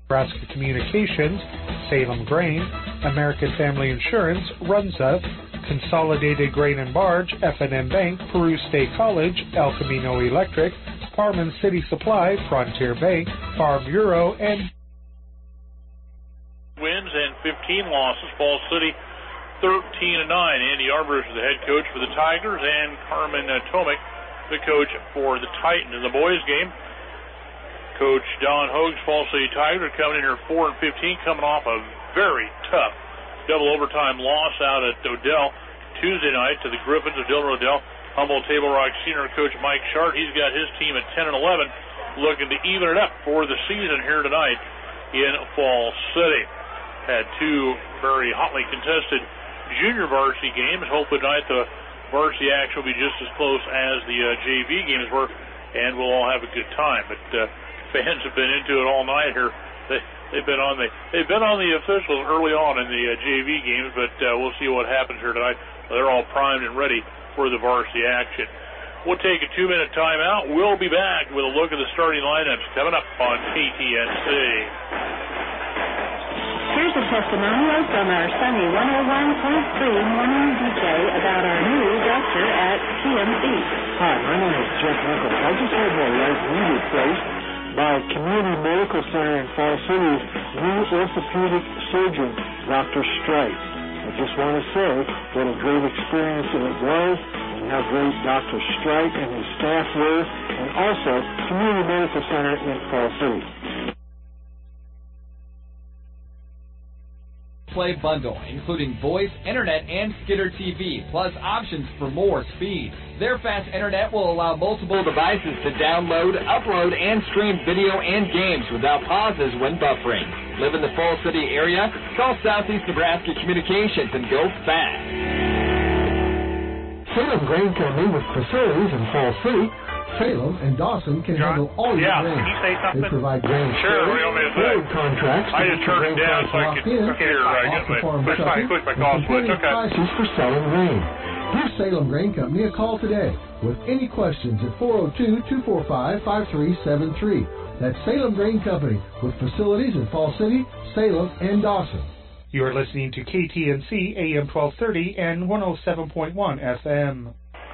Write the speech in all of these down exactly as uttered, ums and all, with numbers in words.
Nebraska Communications, Salem Grain, American Family Insurance, Runza, Consolidated Grain and Barge, F and M Bank, Peru State College, El Camino Electric, Parman City Supply, Frontier Bank, Farm Bureau, and wins and fifteen losses. Falls City thirteen and nine. Andy Armbruster is the head coach for the Tigers, and Carmen uh, Tomic, the coach for the Titans. In the boys' game, Coach Don Hogue's Falls City Tigers are coming in here four and fifteen, coming off a very tough double overtime loss out at Odell Tuesday night to the Griffins of Dillon Odell. Humboldt Table Rock senior coach Mike Shart, he's got his team at ten and eleven, looking to even it up for the season here tonight in Falls City. Had two very hotly contested junior varsity games. Hopefully tonight the varsity action will be just as close as the uh, J V games were, and we'll all have a good time. But uh, fans have been into it all night here. They, they've been on the they've been on the officials early on in the uh, J V games, but uh, we'll see what happens here tonight. They're all primed and ready for the varsity action. We'll take a two-minute timeout. We'll be back with a look at the starting lineups coming up on K T N C. Here's a testimonial from our sunny one oh one point three morning D J about our new doctor at T M C. Hi, my name is Jeff Nichols. I just had my right knee replaced by Community Medical Center in Falls City's new orthopedic surgeon, Doctor Strike. I just want to say what a great experience it was and how great Doctor Strike and his staff were, and also Community Medical Center in Falls City. Play bundle, including voice, internet, and Skitter T V, plus options for more speed. Their fast internet will allow multiple devices to download, upload, and stream video and games without pauses when buffering. Live in the Falls City area? Call Southeast Nebraska Communications and go fast. Salem Grain Company with facilities in Falls City. Salem and Dawson can John? handle all your yeah. grain. Can you say something? They provide grain sure, storage, forward contracts. I just turned it down so I could hear right. Push my, push my call switch. Okay. Prices for selling grain. Give Salem Grain Company a call today with any questions at four oh two, two four five, five three seven three. That's Salem Grain Company with facilities in Falls City, Salem, and Dawson. You are listening to K T N C A M twelve thirty and one oh seven point one F M.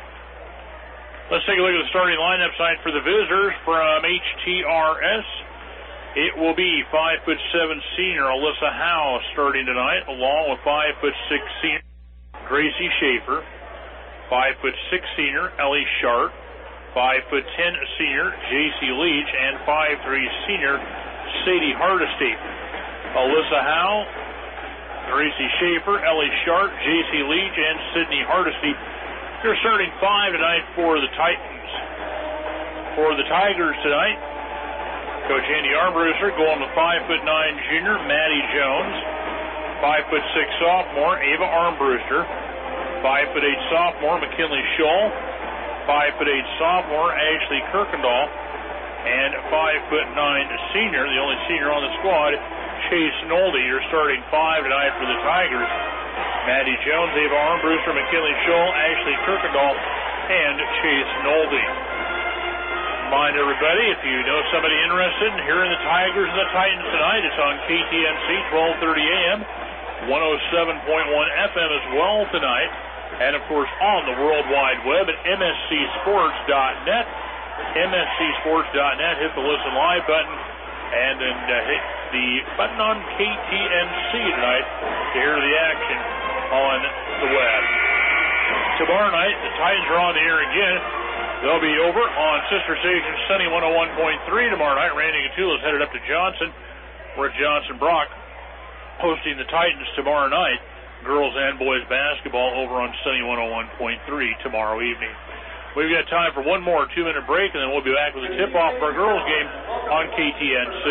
Let's take a look at the starting lineup side for the visitors from H T R S. It will be five foot seven senior Alyssa Howe starting tonight, along with five foot six senior Gracie Schaefer, five foot six senior Ellie Sharp, five foot ten senior J C Leach, and five three senior Sadie Hardesty. Alyssa Howe, Gracie Schaefer, Ellie Sharp, J C Leach, and Sydney Hardesty. They're starting five tonight for the Titans. For the Tigers tonight, Coach Andy Armbruster going to five foot nine junior Maddie Jones, five foot six sophomore Ava Armbruster, five foot eight sophomore McKinley Scholl, five foot eight sophomore Ashley Kirkendall, and five foot nine senior, the only senior on the squad, Chase Nolde. You're starting five tonight for the Tigers. Maddie Jones, Ava Armbruster, McKinley Scholl, Ashley Kirkendall, and Chase Nolde. Remind everybody, if you know somebody interested in hearing the Tigers and the Titans tonight, it's on K T N C, twelve thirty A M, one oh seven point one F M as well tonight, and of course on the World Wide Web at M S C sports dot net, M S C sports dot net. Hit the Listen Live button, and then uh, hit the button on K T N C tonight to hear the action on the web. Tomorrow night, the Titans are on the air again. They'll be over on sister station Sunny one oh one point three tomorrow night. Randy Gatula is headed up to Johnson. We're at Johnson Brock hosting the Titans tomorrow night. Girls and boys basketball over on Sunny one oh one point three tomorrow evening. We've got time for one more two-minute break, and then we'll be back with a tip-off for our girls' game on K T N C.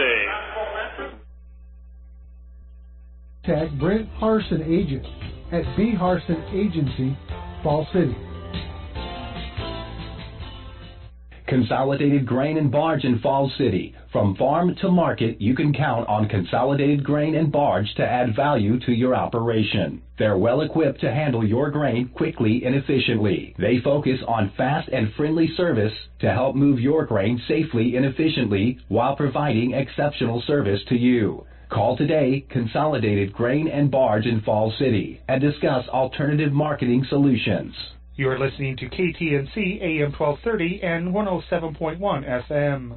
Tag Brent Harson Agent at B. Harson Agency, Falls City. Consolidated Grain and Barge in Falls City. From farm to market, you can count on Consolidated Grain and Barge to add value to your operation. They're well equipped to handle your grain quickly and efficiently. They focus on fast and friendly service to help move your grain safely and efficiently while providing exceptional service to you. Call today, Consolidated Grain and Barge in Falls City, and discuss alternative marketing solutions. You are listening to K T N C A M twelve thirty and one oh seven point one F M.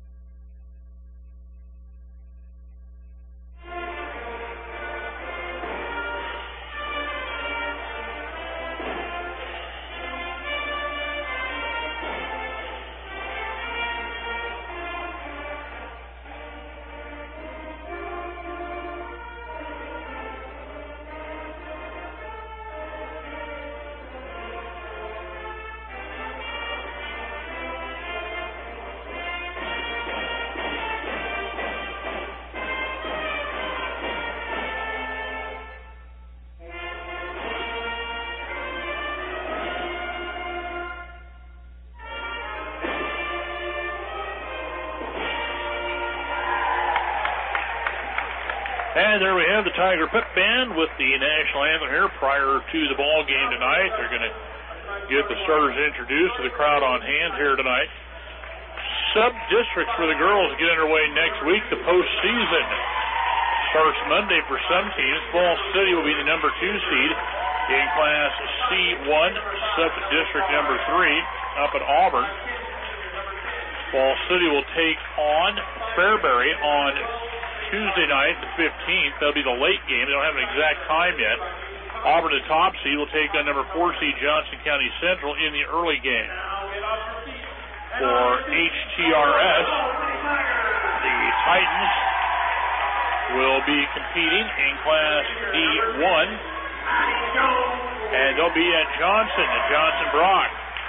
And there we have the Tiger Pep Band with the national anthem here prior to the ball game tonight. They're going to get the starters introduced to the crowd on hand here tonight. Sub-districts for the girls get underway next week. The postseason starts Monday for some teams. Falls City will be the number two seed in Class C one, sub-district number three up at Auburn. Falls City will take on Fairbury on Tuesday night, the fifteenth. That'll be the late game. They don't have an exact time yet. Auburn, the top seed, will take on number four seed Johnson County Central in the early game. For H T R S, the Titans will be competing in Class D one, and they'll be at Johnson and Johnson Brock.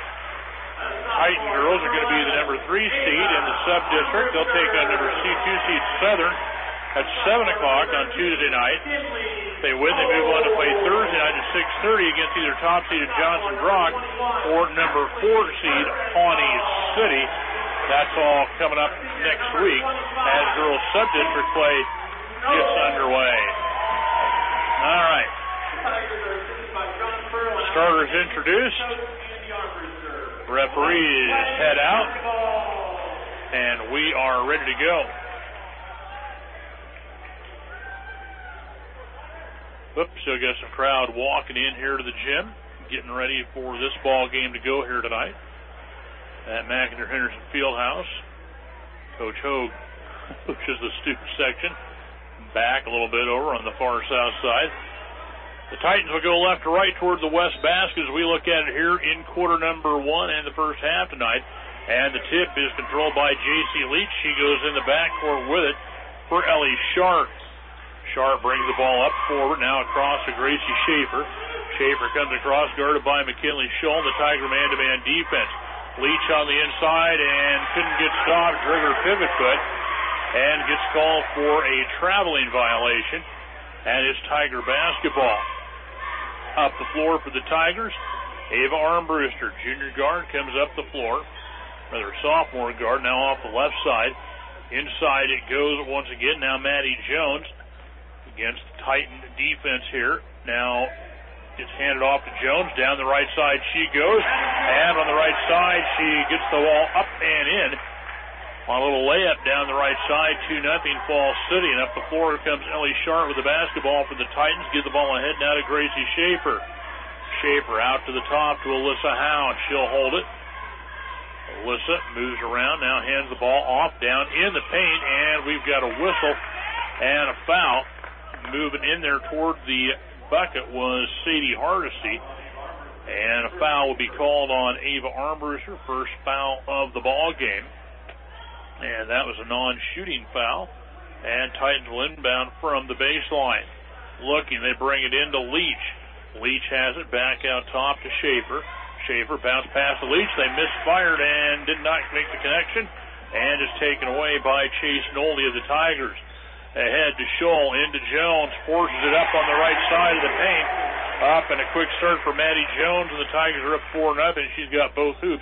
Titan girls are going to be the number three seed in the sub-district. They'll take on number C two seed Southern at seven o'clock on Tuesday night. If they win, they move on to play Thursday night at six thirty against either top seeded Johnson Brock or number four seed Pawnee City. That's all coming up next week as girls sub-district play gets underway. All right. Starters introduced. Referees head out. And we are ready to go. Oops, still got some crowd walking in here to the gym, getting ready for this ball game to go here tonight at McIntyre Henderson Fieldhouse. Coach Hogue pushes the student section back a little bit over on the far south side. The Titans will go left to right toward the west basket as we look at it here in quarter number one and the first half tonight. And the tip is controlled by J C Leach. She goes in the backcourt with it for Ellie Sharp. Sharp brings the ball up forward, now across to Gracie Schaefer. Schaefer comes across, guarded by McKinley Scholl, the Tiger man-to-man defense. Leach on the inside and couldn't get stopped, trigger pivot foot, and gets called for a traveling violation. And it's Tiger basketball. Up the floor for the Tigers, Ava Armbruster, junior guard, comes up the floor. Rather sophomore guard, now off the left side. Inside it goes once again, now Maddie Jones. Against the Titan defense here. Now it's handed off to Jones. Down the right side she goes. And on the right side she gets the ball up and in. On a little layup down the right side, two nothing Falls City. And up the floor comes Ellie Sharp with the basketball for the Titans. Give the ball ahead now to Gracie Schaefer. Schaefer out to the top to Alyssa Hound. She'll hold it. Alyssa moves around, now hands the ball off down in the paint. And we've got a whistle and a foul. Moving in there toward the bucket was Sadie Hardesty, and a foul will be called on Ava Armbruster, first foul of the ball game, and that was a non-shooting foul. And Titans will inbound from the baseline. Looking, they bring it into Leach. Leach has it back out top to Schaefer. Schaefer bounced past the Leach. They misfired and did not make the connection, and is taken away by Chase Nolde of the Tigers. Ahead to Scholl, into Jones, forces it up on the right side of the paint. Up and a quick start for Maddie Jones, and the Tigers are up four nothing. She's got both hoops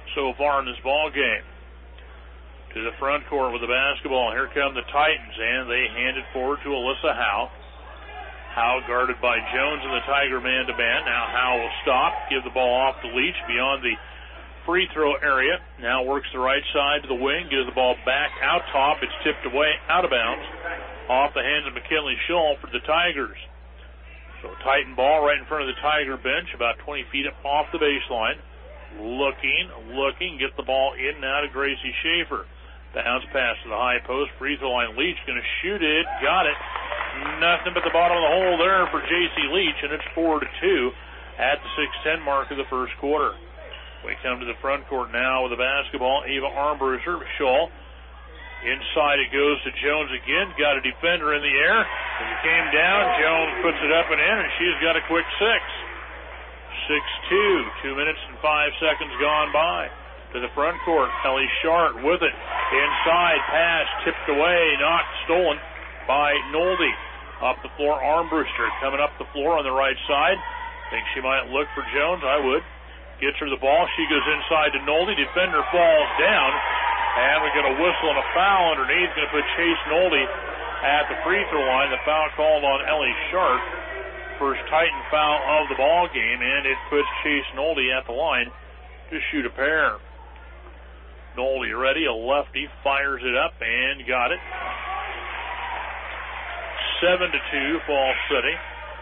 so far in this ball game. To the front court with the basketball. Here come the Titans, and they hand it forward to Alyssa Howe. Howe guarded by Jones and the Tiger man-to-man. Now Howe will stop, give the ball off to Leach beyond the free throw area. Now works the right side to the wing, gives the ball back out top. It's tipped away, out of bounds, off the hands of McKinley Scholl for the Tigers. So Titan ball right in front of the Tiger bench, about twenty feet up off the baseline. Looking, looking, get the ball in and out of Gracie Schaefer. Bounce pass to the high post, free throw line. Leach going to shoot it, got it. Nothing but the bottom of the hole there for J C Leach, and it's four to two at the six ten mark of the first quarter. We come to the front court now with the basketball. Ava Armbruster, Scholl. Inside it goes to Jones again. Got a defender in the air. As it came down, Jones puts it up and in, and she's got a quick six. six two. Two minutes and five seconds gone by. To the front court, Ellie Shart with it. Inside pass, tipped away, knocked, stolen by Nolde. Up the floor, Armbruster coming up the floor on the right side. Think she might look for Jones? I would. Gets her the ball. She goes inside to Nolde. Defender falls down. And we get a whistle and a foul underneath. Going to put Chase Nolde at the free throw line. The foul called on Ellie Shart. First Titan foul of the ball game, and it puts Chase Nolde at the line to shoot a pair. Nolde ready, a lefty, fires it up and got it. Seven to two, Fall City.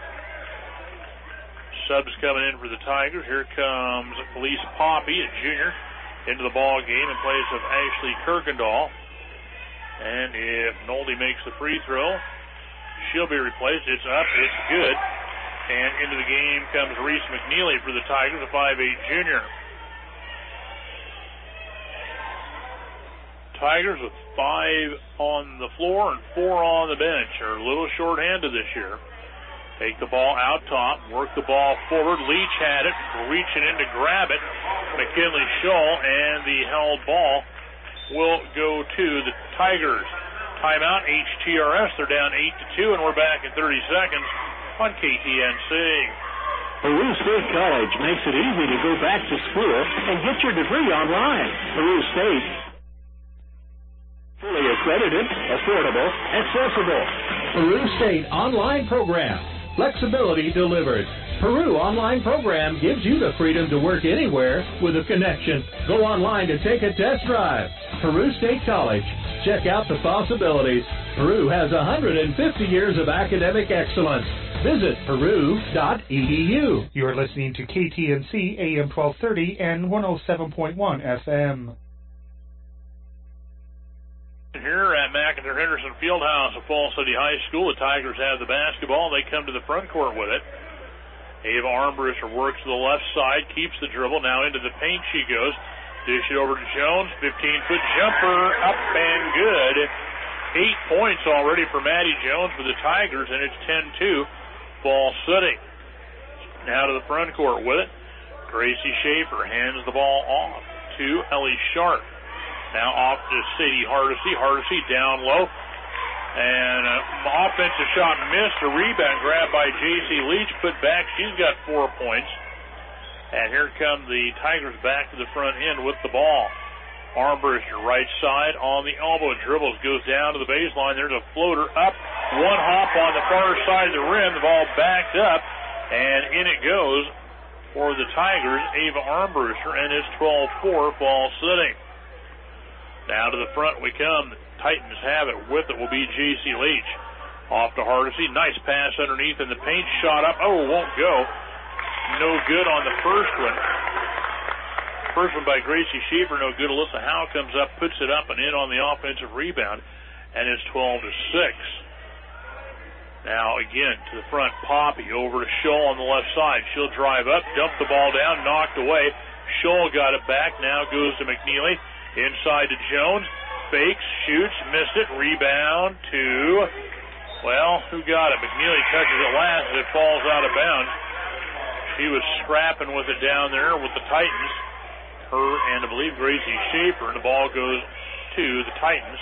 Subs coming in for the Tigers. Here comes Elise Poppy, a junior, into the ball game in place of Ashley Kirkendall. And if Nolde makes the free throw, she'll be replaced. It's up, it's good. And into the game comes Reese McNeely for the Tigers, a five eight junior. Tigers with five on the floor and four on the bench are a little short-handed this year. Take the ball out top, work the ball forward. Leach had it, reaching in to grab it. McKinley Scholl, and the held ball will go to the Tigers. Timeout, H T R S. They're down eight to two, and we're back in thirty seconds on K T N C. Peru State College makes it easy to go back to school and get your degree online. Peru State. Fully accredited, affordable, accessible. Peru State online program. Flexibility delivered. Peru online program gives you the freedom to work anywhere with a connection. Go online to take a test drive. Peru State College. Check out the possibilities. Peru has one hundred fifty years of academic excellence. Visit peru dot e d u. You're listening to K T N C A M twelve thirty and one oh seven point one F M. Here at McIntyre Henderson Fieldhouse at Fall City High School, the Tigers have the basketball. They come to the front court with it. Ava Armbruster works to the left side, keeps the dribble. Now into the paint she goes. Dish it over to Jones. fifteen-foot jumper, up and good. Eight points already for Maddie Jones for the Tigers, and it's ten two, Fall City. Now to the front court with it. Gracie Schaefer hands the ball off to Ellie Sharp. Now off to Sadie Hardesty. Hardesty down low. And an offensive shot missed. A rebound grabbed by J C Leach. Put back. She's got four points. And here come the Tigers back to the front end with the ball. Armbruster, right side on the elbow. Dribbles, goes down to the baseline. There's a floater up. One hop on the far side of the rim. The ball backed up. And in it goes for the Tigers, Ava Armbruster. And it's twelve four, Fall City. Now to the front we come. The Titans have it. With it will be J C Leach. Off to Hardesty. Nice pass underneath in the paint. Shot up. Oh, won't go. No good on the first one. First one by Gracie Schaefer. No good. Alyssa Howe comes up, puts it up and in on the offensive rebound. And it's twelve to six. Now again to the front. Poppy over to Scholl on the left side. She'll drive up. Dump the ball down. Knocked away. Scholl got it back. Now goes to McNeely. Inside to Jones. Fakes, shoots, missed it. Rebound to, well, who got it? McNeely touches it last as it falls out of bounds. She was scrapping with it down there with the Titans. Her and I believe Gracie Schaefer. And the ball goes to the Titans.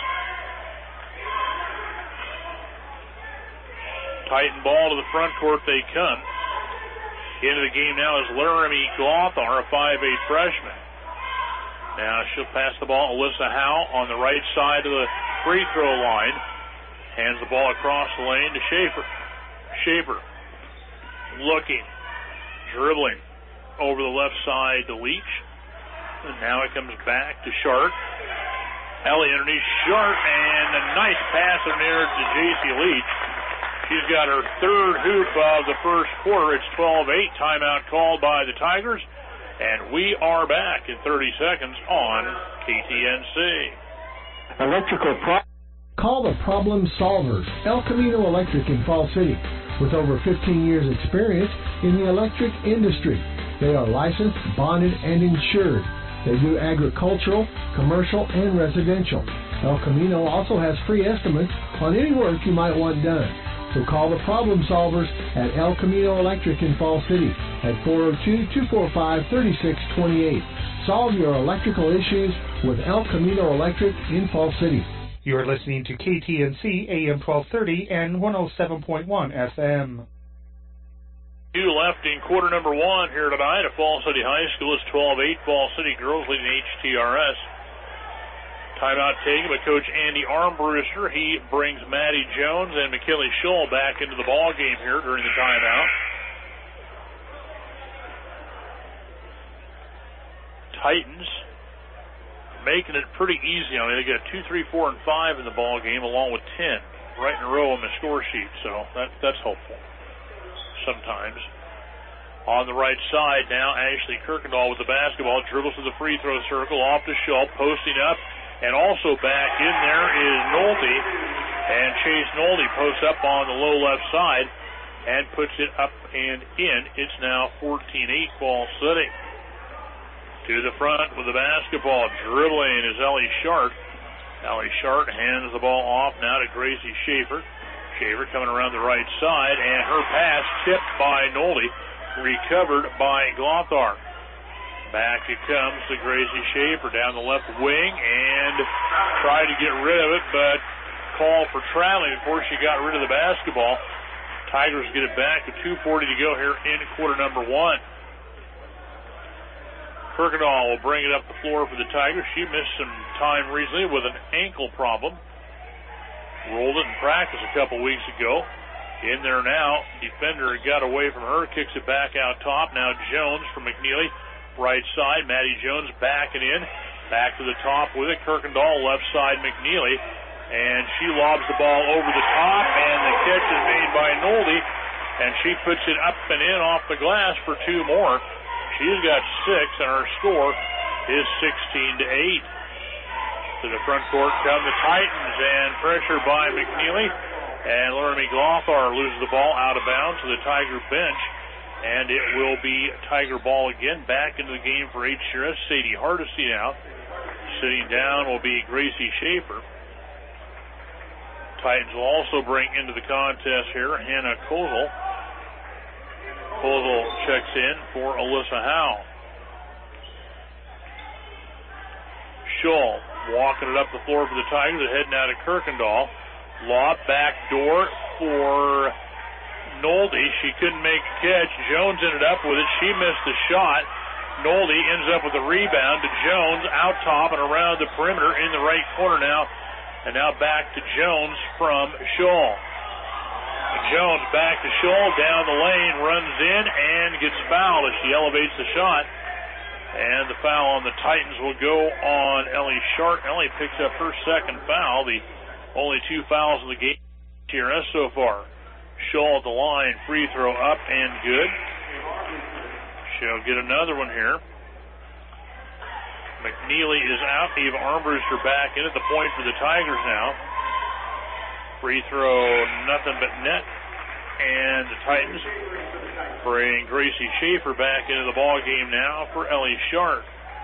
Titan ball to the front court they come. Into the game now is Laramie Glothar, a five eight freshman. Now she'll pass the ball. Alyssa Howe on the right side of the free throw line. Hands the ball across the lane to Schaefer. Schaefer looking, dribbling over the left side to Leach. And now it comes back to Sharp. Ellie underneath Sharp, and a nice pass in there to J C Leach. She's got her third hoop of the first quarter. It's twelve eight. Timeout called by the Tigers. And we are back in thirty seconds on K T N C. Electrical pro- Call the Problem Solvers, El Camino Electric in Fall City. With over fifteen years experience in the electric industry, they are licensed, bonded, and insured. They do agricultural, commercial, and residential. El Camino also has free estimates on any work you might want done. So call the Problem Solvers at El Camino Electric in Fall City at four oh two, two four five, three six two eight. Solve your electrical issues with El Camino Electric in Fall City. You're listening to K T N C A M twelve thirty and one oh seven point one F M. Two left in quarter number one here tonight at Fall City High School. It's twelve eight. Fall City girls leading H T R S. Timeout taken by Coach Andy Armbruster. He brings Maddie Jones and McKinley Schull back into the ball game here during the timeout. Titans making it pretty easy on it. They got two, three, four, and five in the ball game, along with ten right in a row on the score sheet. So that that's hopeful. Sometimes. On the right side now, Ashley Kirkendall with the basketball, dribbles to the free throw circle, off to Schull, posting up, and also back in there is Nolte, and Chase Nolte posts up on the low left side and puts it up and in. It's now fourteen eight Fall City. To the front with the basketball, dribbling is Ellie Sharp. Ellie Sharp hands the ball off now to Gracie Schaefer. Shaver coming around the right side, and her pass tipped by Nolte, recovered by Glothar. Back it comes to Gracie Schaefer down the left wing, and tried to get rid of it, but called for traveling before she got rid of the basketball. Tigers get it back with two forty to go here in quarter number one. Kirkendall will bring it up the floor for the Tigers. She missed some time recently with an ankle problem. Rolled it in practice a couple weeks ago. In there now. Defender got away from her. Kicks it back out top. Now Jones from McNeely. Right side. Maddie Jones backing in. Back to the top with it. Kirkendall left side McNeely. And she lobs the ball over the top. And the catch is made by Nolte. And she puts it up and in off the glass for two more. She's got six. And her score is sixteen to eight. To the front court come the Titans, and pressure by McNeely, and Laramie Glothar loses the ball out of bounds to the Tiger bench, and it will be Tiger ball again. Back into the game for H C R S. Sadie Hardesty now. Sitting down will be Gracie Schaefer. Titans will also bring into the contest here Hannah Kozel. Kozel checks in for Alyssa Howe. Schull walking it up the floor for the Tigers. They're heading out of Kirkendall. Lob back door for Nolte. She couldn't make a catch. Jones ended up with it. She missed the shot. Nolte ends up with a rebound to Jones out top and around the perimeter in the right corner now. And now back to Jones from Schull. Jones back to Schull, down the lane, runs in and gets fouled as she elevates the shot. And the foul on the Titans will go on Ellie Sharp. Ellie picks up her second foul, the only two fouls in the game here so far. Schull at the line, free throw up and good. She'll get another one here. McNeely is out. Eva Armbruster back in at the point for the Tigers now. Free throw, nothing but net. And the Titans bring Gracie Schaefer back into the ball game now for Ellie Sharp.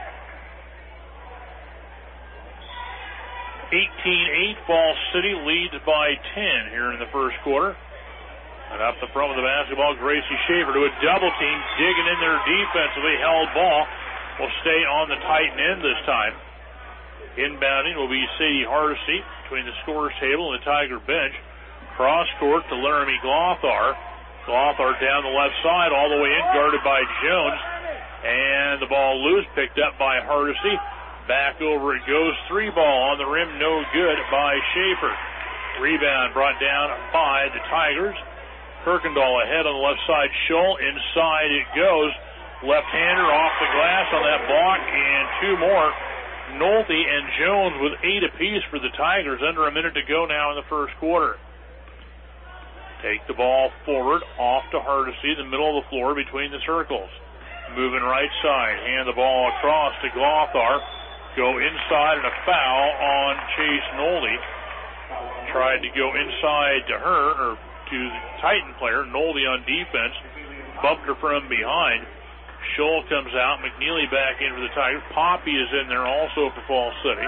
eighteen eight, Fall City leads by ten here in the first quarter. And up the front with the basketball, Gracie Schaefer to a double team, digging in there defensively. Held ball will stay on the Titan end this time. Inbounding will be Sadie Hardesty between the scorer's table and the Tiger bench. Cross court to Laramie Glothar. Glothar down the left side, all the way in, guarded by Jones. And the ball loose, picked up by Hardesty. Back over it goes. Three ball on the rim. No good by Schaefer. Rebound brought down by the Tigers. Kirkendall ahead on the left side. Scholl inside it goes. Left-hander off the glass on that block, and two more. Nolte and Jones with eight apiece for the Tigers. Under a minute to go now in the first quarter. Take the ball forward, off to Hardesty, the middle of the floor between the circles. Moving right side, hand the ball across to Glothar. Go inside and a foul on Chase Nolte. Tried to go inside to her, or to the Titan player. Nolte on defense. Bumped her from behind. Scholl comes out. McNeely back in for the Tigers. Poppy is in there also for Falls City.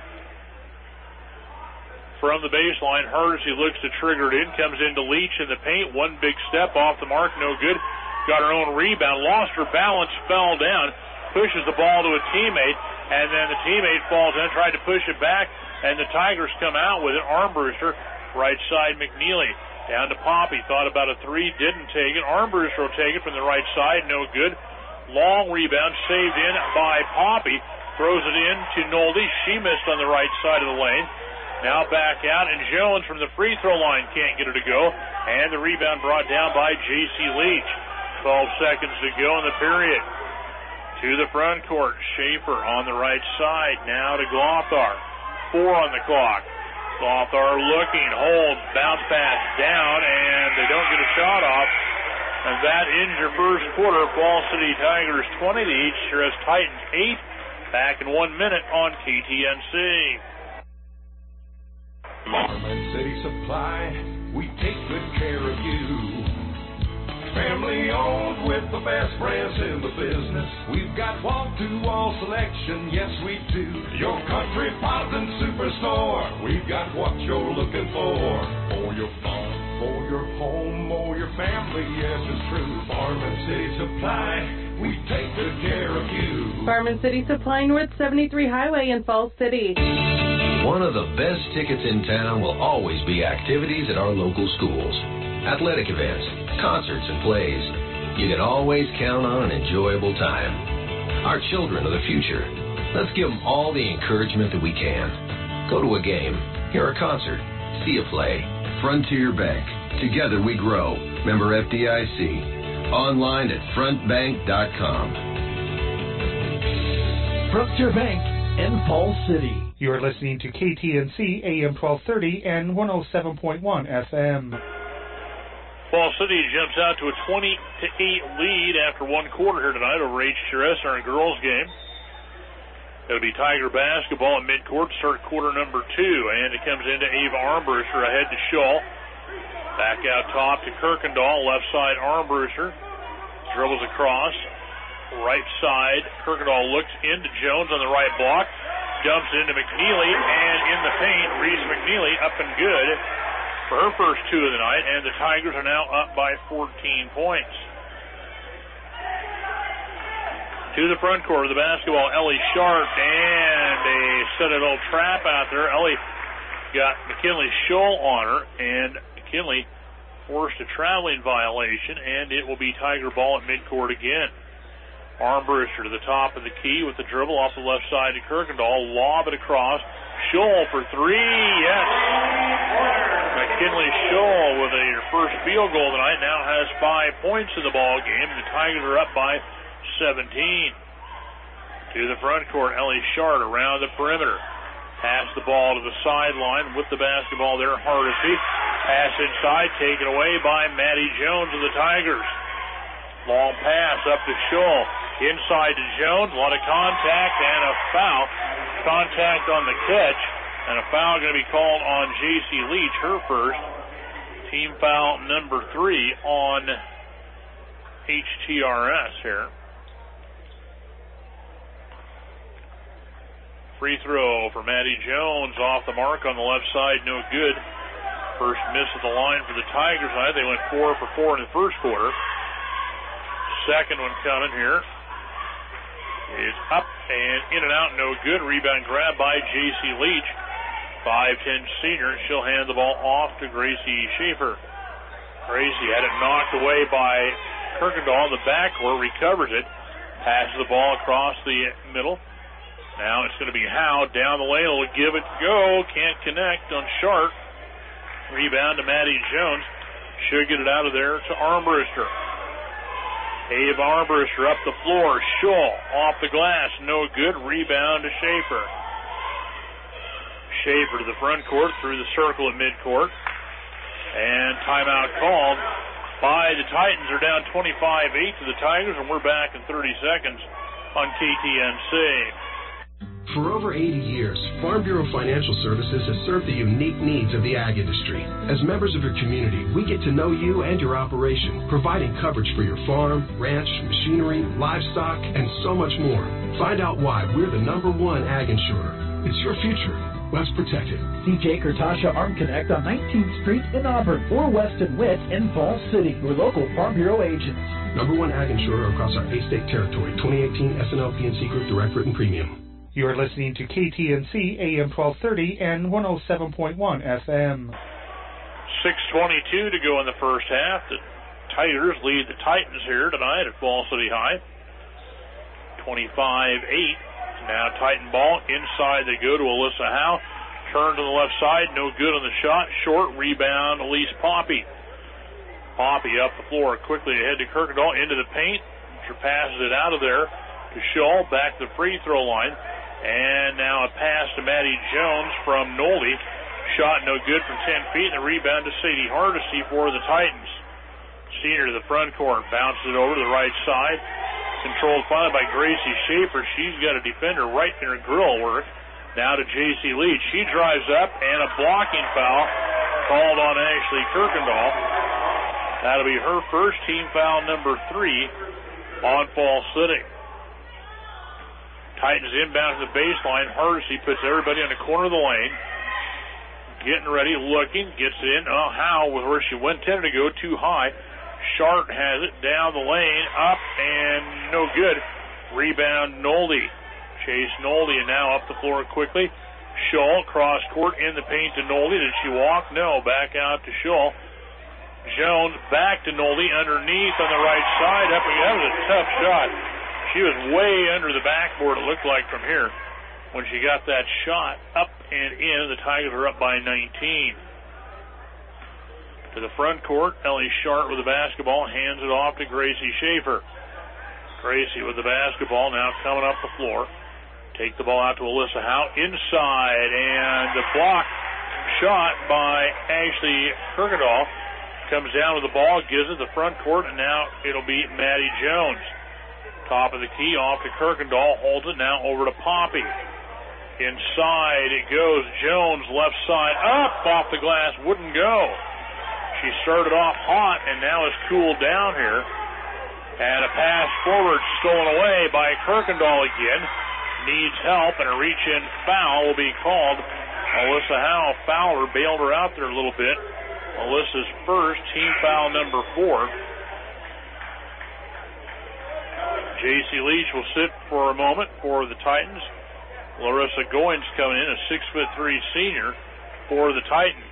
From the baseline, Hardesty looks to trigger it in. Comes into Leach in the paint. One big step off the mark. No good. Got her own rebound. Lost her balance. Fell down. Pushes the ball to a teammate. And then the teammate falls in. Tried to push it back. And the Tigers come out with it. Armbruster. Right side, McNeely. Down to Poppy. Thought about a three. Didn't take it. Armbruster will take it from the right side. No good. Long rebound saved in by Poppy. Throws it in to Nolte. She missed on the right side of the lane. Now back out, and Jones from the free throw line can't get her to go. And the rebound brought down by J C Leach. twelve seconds to go in the period. To the front court. Schaefer on the right side. Now to Glothar. Four on the clock. Glothar looking, holds, bounce pass down, and they don't get a shot off. And that ends your first quarter. Falls City Tigers twenty, the H C R S Titans eight. Back in one minute on K T N C. Farming City Supply, we take good care of you. Family owned with the best brands in the business. We've got wall-to-wall selection, yes we do. Your country Potin superstore. We've got what you're looking for. For your farm, for your home, or your family, yes it's true. Farming City Supply, we take good care of you. Farming City Supply, North seventy-three Highway in Falls City. One of the best tickets in town will always be activities at our local schools. Athletic events, concerts, and plays. You can always count on an enjoyable time. Our children are the future. Let's give them all the encouragement that we can. Go to a game, hear a concert, see a play. Frontier Bank. Together we grow. Member F D I C. Online at front bank dot com. Frontier Bank in Falls City. You are listening to K T N C A M twelve thirty and one oh seven point one F M. Falls City jumps out to a twenty to eight lead after one quarter here tonight over H C R S in our girls game. It'll be Tiger basketball at midcourt to start quarter number two, and it comes into Ava Armbruster ahead to Scholl. Back out top to Kirkendall, left side Armbruster. Dribbles across, right side. Kirkendall looks into Jones on the right block. Dumps into McNeely, and in the paint, Reese McNeely up and good for her first two of the night, and the Tigers are now up by fourteen points. To the front court of the basketball, Ellie Sharp, and a set of old trap out there. Ellie got McKinley Scholl on her, and McKinley forced a traveling violation, and it will be Tiger ball at midcourt again. Armbruster to the top of the key with the dribble off the left side to Kirkendall. Lob it across. Scholl for three. Yes. McKinley Scholl with a first field goal tonight now has five points in the ball game. The Tigers are up by seventeen. To the front court, Ellie Shard around the perimeter. Pass the ball to the sideline with the basketball there. Hardesty. Pass inside, taken away by Maddie Jones of the Tigers. Long pass up to Scholl. Inside to Jones. A lot of contact and a foul. Contact on the catch. And a foul going to be called on J C Leach, her first. Team foul number three on H T R S here. Free throw for Maddie Jones off the mark on the left side. No good. First miss at the line for the Tigers tonight. They went four for four in the first quarter. Second one coming here is up and in and out, no good. Rebound grab by J C Leach. five ten senior. She'll hand the ball off to Gracie Schaefer. Gracie had it knocked away by Kirkendall in the backcourt, recovers it, passes the ball across the middle Now it's going to be Howe down the lane. Will give it go. Can't connect on Sharp. Rebound to Maddie Jones. Should get it out of there to Armbruster. Ava Armbruster up the floor. Schull off the glass. No good. Rebound to Schaefer. Schaefer to the front court through the circle at midcourt. And timeout called by the Titans. Are down twenty-five eight to the Tigers, and we're back in thirty seconds on K T N C. For over eighty years, Farm Bureau Financial Services has served the unique needs of the ag industry. As members of your community, we get to know you and your operation, providing coverage for your farm, ranch, machinery, livestock, and so much more. Find out why we're the number one ag insurer. It's your future. Let's protect it. See Jake or Tasha Arm Connect on nineteenth Street in Auburn or Weston Witt in Falls City, your local Farm Bureau agents. Number one ag insurer across our eight-state territory. twenty eighteen S N L P N C Group Direct Written Premium. You are listening to K T N C A M twelve thirty and one oh seven point one F M. six twenty-two to go in the first half. The Tigers lead the Titans here tonight at Falls City High. twenty-five eight. Now Titan ball. Inside they go to Alyssa Howe. Turn to the left side. No good on the shot. Short rebound. Elise Poppy. Poppy up the floor quickly ahead to Kirkendall. Into the paint. She passes it out of there to Schull. Back to the free throw line. And now a pass to Maddie Jones from Nolde. Shot no good from ten feet. And the rebound to Sadie Hardesty for the Titans. Senior to the front court. Bounces it over to the right side. Controlled finally by Gracie Schaefer. She's got a defender right in her grill work. Now to J C Leach. She drives up, and a blocking foul called on Ashley Kirkendall. That'll be her first, team foul number three on Falls City. Titans inbound to the baseline. Hardesty puts everybody on the corner of the lane. Getting ready, looking, gets it in. Oh, Howe with where she went, tended to go too high. Sharp has it down the lane, up, and no good. Rebound, Nolde. Chase Nolde, and now up the floor quickly. Schull, cross court in the paint to Nolde. Did she walk? No, back out to Schull. Jones back to Nolde, underneath on the right side. Up again. That was a tough shot. She was way under the backboard, it looked like, from here. When she got that shot up and in, the Tigers are up by nineteen. To the front court, Ellie Sharp with the basketball, hands it off to Gracie Schaefer. Gracie with the basketball, now coming up the floor. Take the ball out to Alyssa Howe, inside, and the block shot by Ashley Kirkendall. Comes down with the ball, gives it the front court, and now it'll be Maddie Jones. Top of the key, off to Kirkendall, holds it now over to Poppy. Inside it goes, Jones left side, up off the glass, wouldn't go. She started off hot and now has cooled down here. And a pass forward stolen away by Kirkendall again. Needs help, and a reach-in foul will be called. Alyssa Howe fouled her, bailed her out there a little bit. Alyssa's first, team foul number four. J C Leach will sit for a moment for the Titans. Larissa Goins coming in, a six foot three senior for the Titans.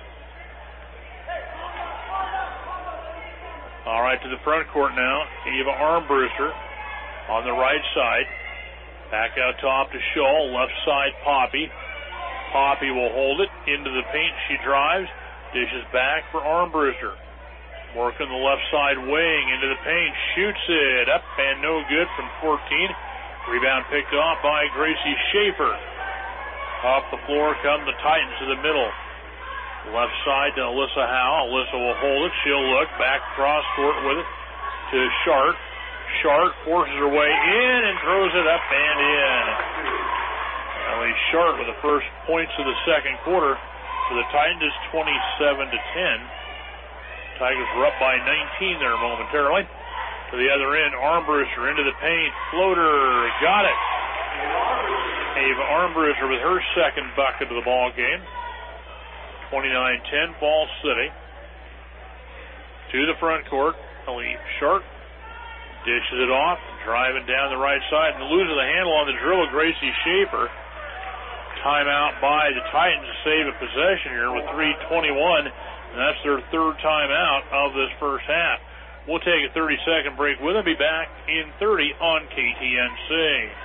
All right, to the front court now. Eva Armbruster on the right side. Back out top to Schull. Left side, Poppy. Poppy will hold it. Into the paint she drives. Dishes back for Armbruster. Working the left side wing. Into the paint. Shoots it. Up and no good from fourteen. Rebound picked off by Gracie Schaefer. Off the floor come the Titans to the middle. Left side to Alyssa Howe. Alyssa will hold it. She'll look back cross court with it to Sharp. Sharp forces her way in and throws it up and in. Ellie Sharp with the first points of the second quarter. So the Titans is twenty-seven to ten. Tigers were up by nineteen there momentarily. To the other end, Armbruster into the paint. Floater, got it. Ava Armbruster with her second bucket of the ball game. twenty-nine ten, Falls City. To the front court, Ellie Sharp dishes it off, driving down the right side and losing the handle on the dribble, Gracie Schaefer. Timeout by the Titans to save a possession here with three twenty-one, and that's their third timeout of this first half. We'll take a thirty-second break with them. Be back in thirty on K T N C.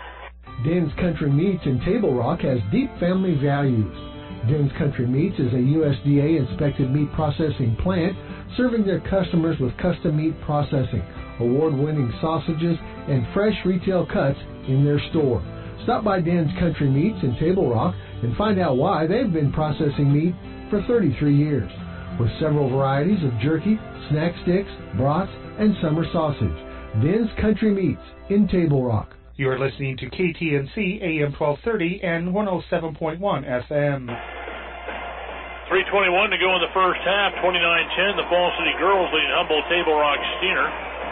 Den's Country Meats in Table Rock has deep family values. Den's Country Meats is a U S D A-inspected meat processing plant serving their customers with custom meat processing, award-winning sausages, and fresh retail cuts in their store. Stop by Den's Country Meats in Table Rock and find out why they've been processing meat for thirty-three years. With several varieties of jerky, snack sticks, brats, and summer sausage. Den's Country Meats in Table Rock. You're listening to K T N C A M twelve thirty and one oh seven point one F M. three twenty-one to go in the first half, twenty-nine ten. The Fall City girls leading Humboldt Table Rock Steiner.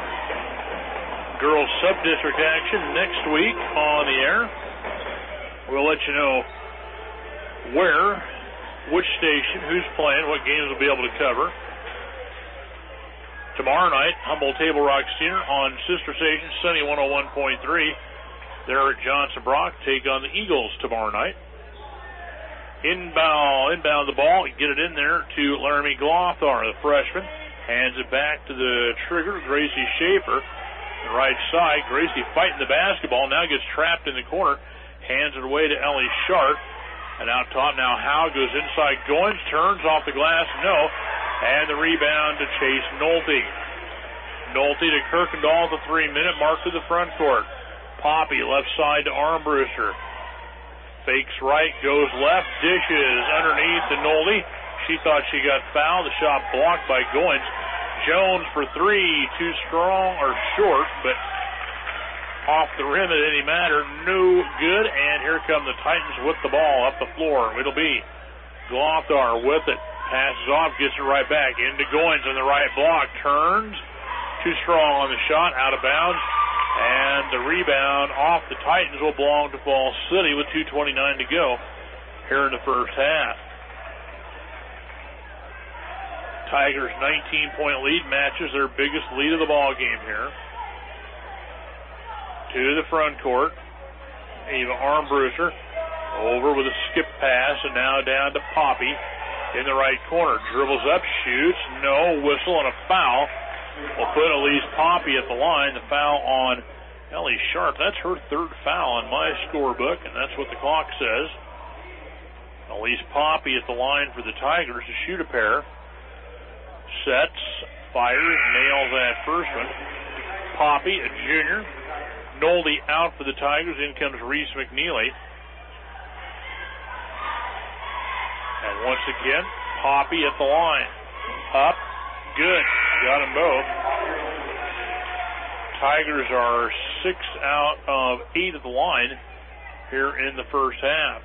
Girls sub-district action next week on the air. We'll let you know where, which station, who's playing, what games we'll be able to cover. Tomorrow night, Humboldt Table Rock Steiner on sister station Sunny one oh one point three. There at Johnson Brock take on the Eagles tomorrow night. Inbound, inbound the ball, get it in there to Laramie Glothar, the freshman. Hands it back to the trigger, Gracie Schaefer. The right side, Gracie fighting the basketball, now gets trapped in the corner. Hands it away to Ellie Sharp. And out top now, Howe goes inside, Goins, turns off the glass, no. And the rebound to Chase Nolte. Nolte to Kirkendall at the three-minute mark to the front court. Poppy, left side to Armbruster. Fakes right, goes left, dishes underneath to Nolte. She thought she got fouled. The shot blocked by Goins. Jones for three, too strong or short, but off the rim at any matter, no good. And here come the Titans with the ball up the floor. It'll be Glothar with it. Passes off, gets it right back. Into Goins on the right block. Turns. Too strong on the shot. Out of bounds. And the rebound off the Titans will belong to Fall City with two twenty-nine to go here in the first half. Tigers' nineteen-point lead matches their biggest lead of the ball game here. To the front court. Ava Armbruster over with a skip pass, and now down to Poppy in the right corner. Dribbles up, shoots, no, whistle, and a foul. We'll put Elise Poppy at the line. The foul on Ellie Sharp. That's her third foul on my scorebook, and that's what the clock says. Elise Poppy at the line for the Tigers to shoot a pair. Sets, fires, nails that first one. Poppy, a junior. Nolte out for the Tigers. In comes Reese McNeely. And once again, Poppy at the line. Up. Good. Got them both. Tigers are six out of eight at the line here in the first half.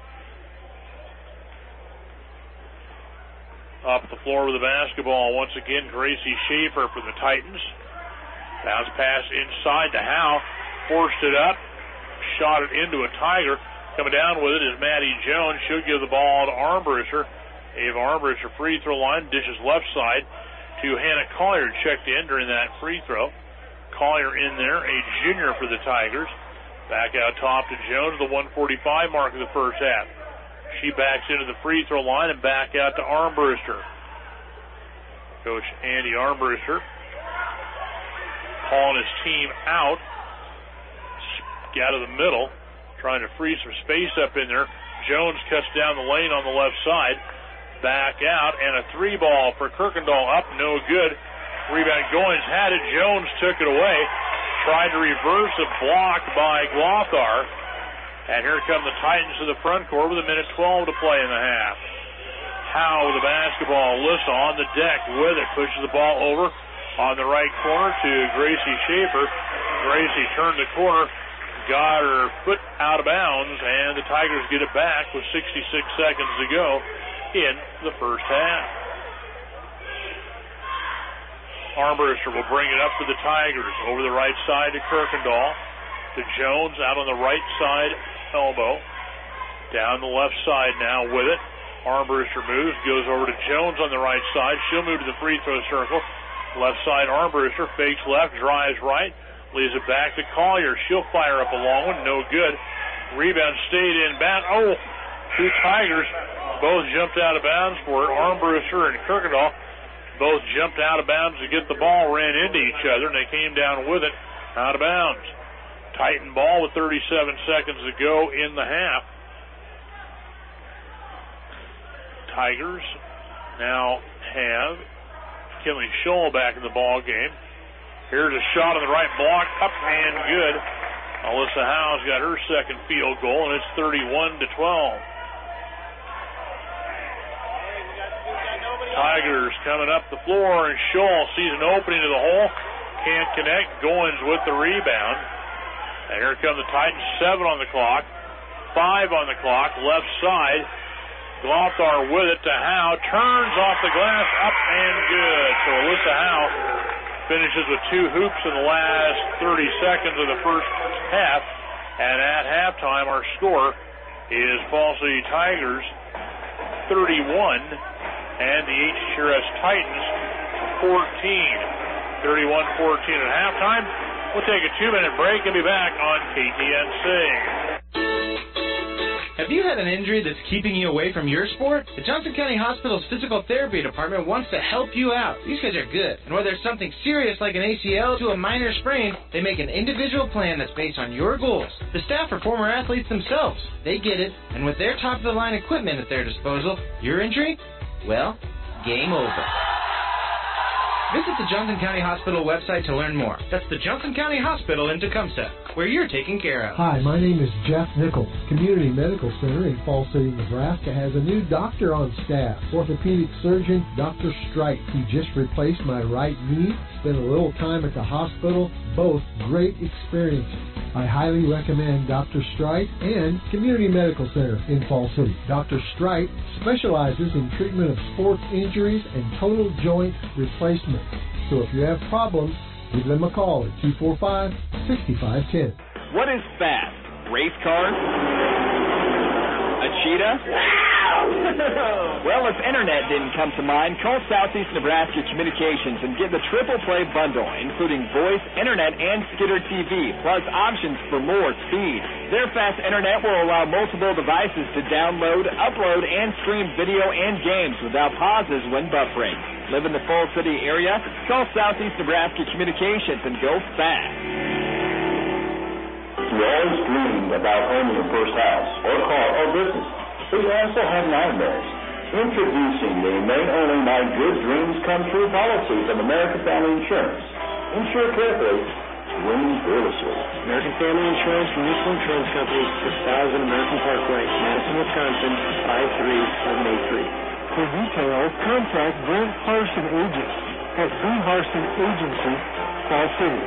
Up the floor with the basketball. Once again, Gracie Schaefer for the Titans. Bounce pass inside to Howe. Forced it up. Shot it into a Tiger. Coming down with it is Maddie Jones. She'll give the ball to Armbruster. Ava Armbruster free throw line. Dishes left side to Hannah Collier. Checked in during that free throw. Collier in there, a junior for the Tigers. Back out top to Jones, the one forty-five mark of the first half. She backs into the free throw line and back out to Armbruster. Coach Andy Armbruster calling his team out. Out of the middle, trying to free some space up in there. Jones cuts down the lane on the left side. Back out, and a three ball for Kirkendall up, no good. Rebound Goins had it. Jones took it away. Tried to reverse it, blocked by Glothar. And here come the Titans to the front court with a minute twelve to play in the half. Howe with the basketball. Lissa on the deck with it. Pushes the ball over on the right corner to Gracie Schaefer. Gracie turned the corner. Got her foot out of bounds, and the Tigers get it back with sixty-six seconds to go in the first half. Armbruster will bring it up for the Tigers. Over the right side to Kirkendall. To Jones out on the right side elbow. Down the left side now with it. Armbruster moves, goes over to Jones on the right side. She'll move to the free throw circle. Left side Armbruster fakes left, drives right. Leaves it back to Collier. She'll fire up a long one. No good. Rebound stayed in bounds. Oh, two Tigers both jumped out of bounds for it. Armbruster and Kirkendall both jumped out of bounds to get the ball, ran into each other, and they came down with it out of bounds. Titan ball with thirty-seven seconds to go in the half. Tigers now have Kinley Scholl back in the ball game. Here's a shot on the right block, up and good. Alyssa Howe's got her second field goal, and it's thirty-one to twelve. Tigers coming up the floor, and Scholl sees an opening to the hole. Can't connect. Goins with the rebound. And here come the Titans. Seven on the clock. Five on the clock. Left side. Glothar with it to Howe. Turns off the glass. Up and good. So Alyssa Howe finishes with two hoops in the last thirty seconds of the first half. And at halftime, our score is Fall City Tigers thirty-one and the H T R S Titans fourteen. thirty-one fourteen at halftime. We'll take a two-minute break and be back on K T N C. Have you had an injury that's keeping you away from your sport? The Johnson County Hospital's Physical Therapy Department wants to help you out. These guys are good. And whether it's something serious like an A C L to a minor sprain, they make an individual plan that's based on your goals. The staff are former athletes themselves. They get it. And with their top-of-the-line equipment at their disposal, your injury? Well, game over. Visit the Johnson County Hospital website to learn more. That's the Johnson County Hospital in Tecumseh, where you're taken care of. Hi, my name is Jeff Nichols. Community Medical Center in Fall City, Nebraska has a new doctor on staff. Orthopedic surgeon Doctor Strike. He just replaced my right knee. Spent a little time at the hospital. Both great experiences. I highly recommend Doctor Strike and Community Medical Center in Fall City. Doctor Strike specializes in treatment of sports injuries and total joint replacement. So if you have problems, give them a call at two four five, six five one zero. What is fast? Race cars? A cheetah? Well, if internet didn't come to mind, call Southeast Nebraska Communications and get the triple play bundle, including voice, internet, and Skidder T V, plus options for more speed. Their fast internet will allow multiple devices to download, upload, and stream video and games without pauses when buffering. Live in the Fall City area? Call Southeast Nebraska Communications and go fast. You always dreamed about owning your first house, or car, or business, but you also have nightmares. Introducing the Remain Only My Good Dreams Come True policy from American Family Insurance. Insure carefully, win fearlessly. American Family Insurance Mutual Insurance Company, six thousand American Parkway, Madison, Wisconsin, five three seven eight three. For details, contact Brent Harson Agents at B. Harson Agency, Fall City.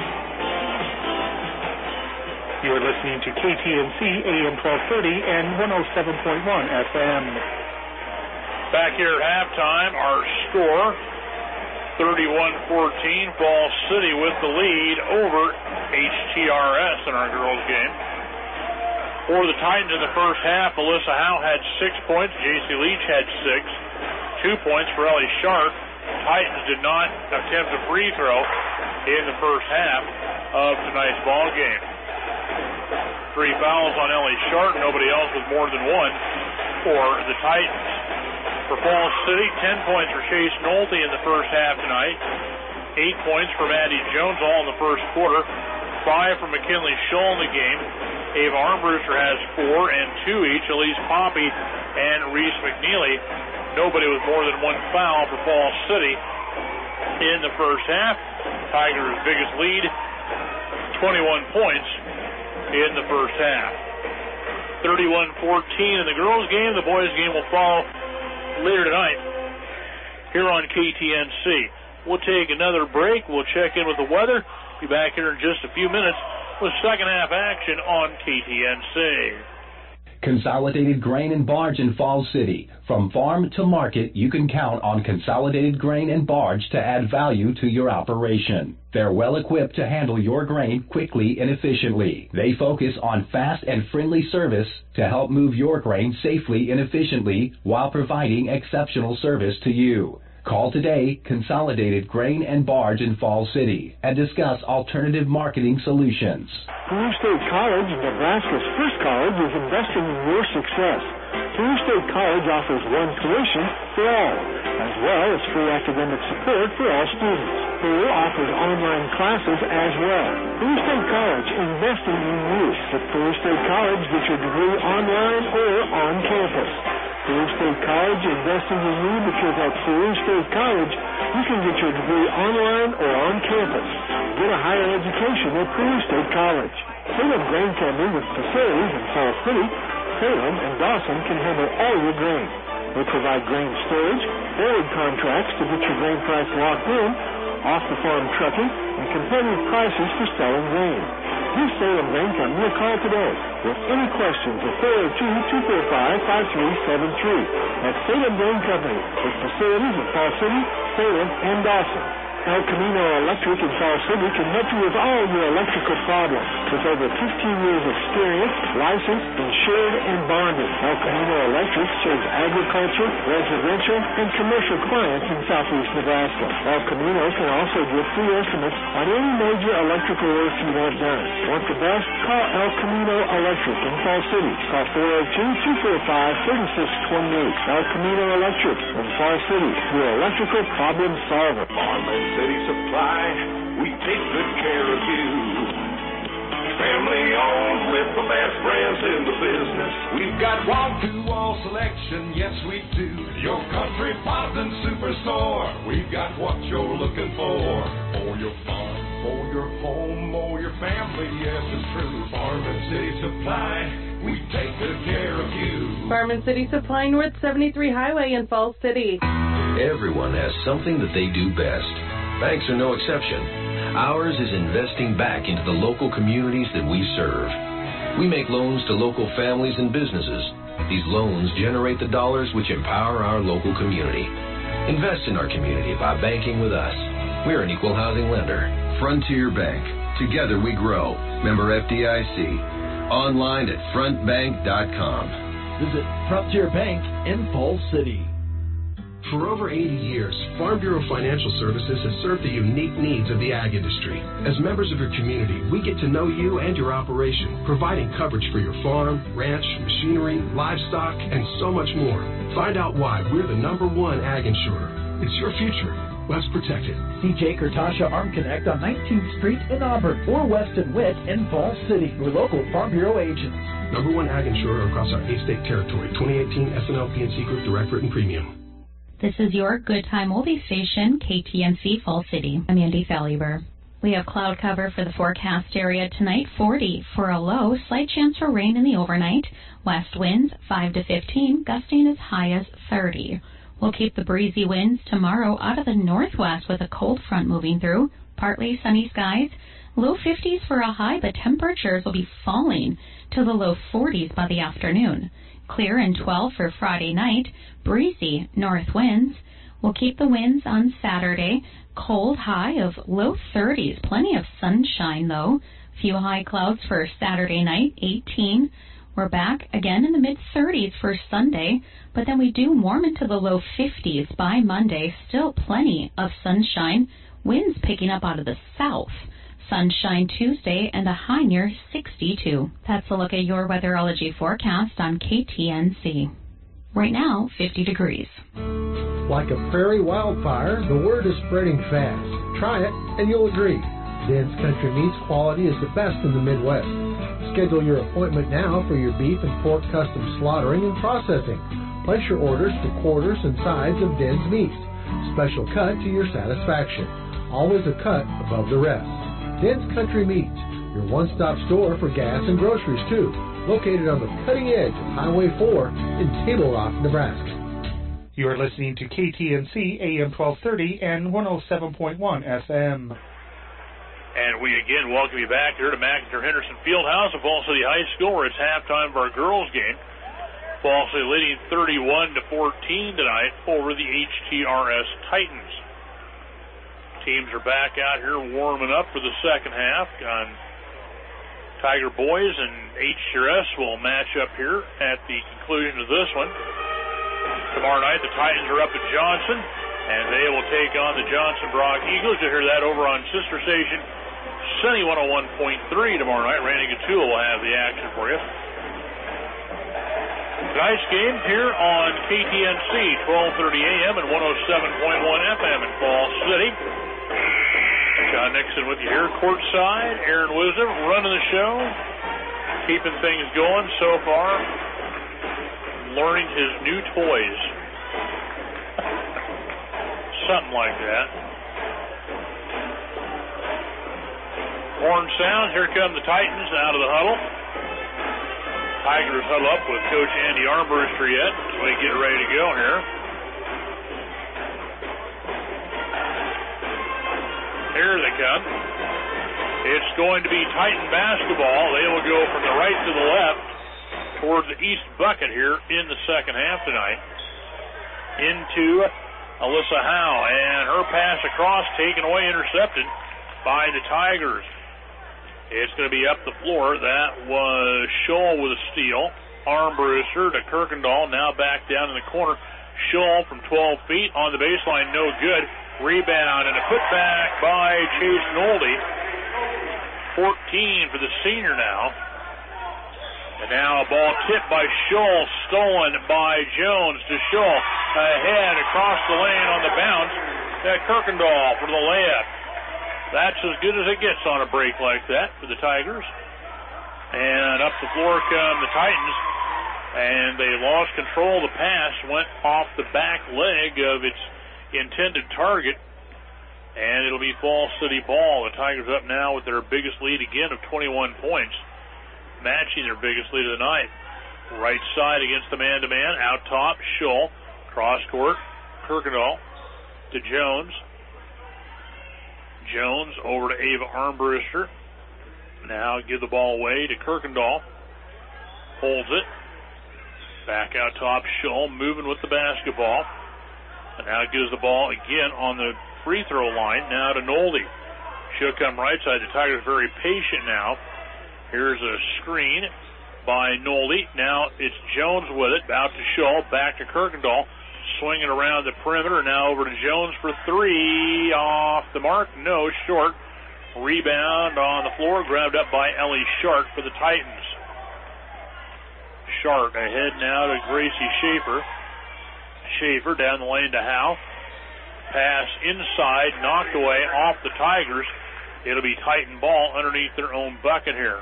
You are listening to K T N C A M twelve thirty and one oh seven point one F M. Back here at halftime, our score thirty-one fourteen. Fall City with the lead over H T R S in our girls' game. For the Titans in the first half, Alyssa Howe had six points. J C Leach had six. Two points for Ellie Sharp. Titans did not attempt a free throw in the first half of tonight's ball game. Three fouls on Ellie Sharp. Nobody else with more than one for the Titans. For Fall City, ten points for Chase Nolte in the first half tonight. Eight points from Addie Jones all in the first quarter. Five from McKinley Scholl in the game. Ava Armbruster has four and two each. Elise Poppy and Reese McNeely. Nobody with more than one foul for Fall City in the first half. Tigers' biggest lead, twenty-one points in the first half. thirty-one fourteen in the girls' game. The boys' game will follow later tonight here on K T N C. We'll take another break. We'll check in with the weather. Be back here in just a few minutes with second half action on K T N C. Consolidated Grain and Barge in Falls City. From farm to market, you can count on Consolidated Grain and Barge to add value to your operation. They're well equipped to handle your grain quickly and efficiently. They focus on fast and friendly service to help move your grain safely and efficiently while providing exceptional service to you. Call today, Consolidated Grain and Barge in Falls City, and discuss alternative marketing solutions. Peru State College, Nebraska's first college, is investing in your success. Peru State College offers one tuition for all, as well as free academic support for all students. Peru offers online classes as well. Peru State College, investing in you. At Peru State College, get your degree online or on campus. Peru State College, investing in you because at Peru State College, you can get your degree online or on campus. Get a higher education at Peru State College. Salem Grain Company with facilities in Falls City, Salem, and Dawson can handle all your grain. They provide grain storage, forward contracts to get your grain price locked in, off-the-farm trucking, and competitive prices for selling grain. Give Salem Grain Company a call today with any questions at four oh two, two four five, five three seven three. That's Salem Grain Company with facilities in Falls City, Salem, and Dawson. El Camino Electric in Falls City can help you with all your electrical problems. With over fifteen years experience, licensed, insured, and bonded, El Camino Electric serves agriculture, residential, and commercial clients in southeast Nebraska. El Camino can also give free estimates on any major electrical work you want done. Want the best? Call El Camino Electric in Falls City. Call four oh two, two four five, three six two eight. El Camino Electric in Falls City, your electrical problem solver. City Supply, we take good care of you. Family owned with the best brands in the business. We've got wall-to-wall selection, yes we do. Your country Potvin Superstore. We've got what you're looking for. For your farm, for your home, or your family, yes it's true. Farm and City Supply, we take good care of you. Farm and City Supply, North seventy-three Highway in Falls City. Everyone has something that they do best. Banks are no exception. Ours is investing back into the local communities that we serve. We make loans to local families and businesses. These loans generate the dollars which empower our local community. Invest in our community by banking with us. We're an equal housing lender. Frontier Bank. Together we grow. Member F D I C. Online at front bank dot com. Visit Frontier Bank in Falls City. For over eighty years, Farm Bureau Financial Services has served the unique needs of the ag industry. As members of your community, we get to know you and your operation, providing coverage for your farm, ranch, machinery, livestock, and so much more. Find out why we're the number one ag insurer. It's your future. Let's protect it. See Jake or Tasha Arm Connect on nineteenth Street in Auburn or Weston Witt in Falls City, your local Farm Bureau agents. Number one ag insurer across our eight-state territory. twenty eighteen S N L P and C Group Direct Written Premium. This is your Good Time Oldie station, K T N C Falls City. I'm Andy Falliber. We have cloud cover for the forecast area tonight, forty for a low, slight chance for rain in the overnight. West winds five to fifteen, gusting as high as thirty. We'll keep the breezy winds tomorrow out of the northwest with a cold front moving through. Partly sunny skies, low fifties for a high, but temperatures will be falling to the low forties by the afternoon. Clear and twelve for Friday night, breezy north winds. We'll keep the winds on Saturday, cold high of low thirties, plenty of sunshine though. Few high clouds for Saturday night, eighteen. We're back again in the mid-thirties for Sunday, but then we do warm into the low fifties by Monday. Still plenty of sunshine, winds picking up out of the south. Sunshine Tuesday and a high near sixty-two. That's a look at your weatherology forecast on K T N C. Right now, fifty degrees. Like a prairie wildfire, the word is spreading fast. Try it and you'll agree. Den's Country Meats quality is the best in the Midwest. Schedule your appointment now for your beef and pork custom slaughtering and processing. Place your orders for quarters and sides of Den's meats. Special cut to your satisfaction. Always a cut above the rest. Den's Country Meats, your one-stop store for gas and groceries, too. Located on the cutting edge of Highway four in Table Rock, Nebraska. You are listening to K T N C A M twelve thirty and one oh seven point one F M. And we again welcome you back here to McIntyre Henderson Fieldhouse at Falls City High School, where it's halftime of our girls' game. Falls City leading thirty-one to fourteen tonight over the H T R S Titans. Teams are back out here warming up for the second half. On Tiger Boys and H T R S will match up here at the conclusion of this one. Tomorrow night the Titans are up at Johnson, and they will take on the Johnson Brock Eagles. You'll hear that over on sister station Sunny one oh one point three tomorrow night. Randy Gatula will have the action for you. Tonight's game here on K T N C, twelve thirty A M and one oh seven point one F M in Falls City. Sean Nixon with you here courtside. Aaron Wisdom running the show, keeping things going so far, learning his new toys. Something like that. Horn sound. Here come the Titans out of the huddle. Tigers huddle up with Coach Andy Armbruster yet as we get ready to go here. Here they come. It's going to be Titan basketball. They will go from the right to the left towards the east bucket here in the second half tonight. Into Alyssa Howe, and her pass across taken away, intercepted by the Tigers. It's going to be up the floor. That was Scholl with a steal. Armbruster to Kirkendall, now back down in the corner. Scholl from twelve feet on the baseline, no good. Rebound and a putback by Chase Nolde. fourteen for the senior now. And now a ball tipped by Scholl, stolen by Jones to Scholl. Ahead across the lane on the bounce. At Kirkendall for the layup. That's as good as it gets on a break like that for the Tigers. And up the floor come the Titans. And they lost control. The pass went off the back leg of its intended target. And it'll be Fall City ball. The Tigers up now with their biggest lead again of twenty-one points. Matching their biggest lead of the night. Right side against the man-to-man. Out top, Scholl. Cross court, Kirkendall to Jones. Jones over to Ava Armbruster. Now give the ball away to Kirkendall. Holds it. Back out top, Scholl moving with the basketball. And now gives the ball again on the free throw line. Now to Nolde. She'll come right side. The Tigers very patient now. Here's a screen by Nolde. Now it's Jones with it. Out to Scholl. Back to Kirkendall. Swinging around the perimeter. Now over to Jones for three. Off the mark. No, short. Rebound on the floor. Grabbed up by Ellie Sharp for the Titans. Sharp ahead now to Gracie Schaefer. Schaefer down the lane to Howe. Pass inside. Knocked away off the Tigers. It'll be Titan ball underneath their own bucket here.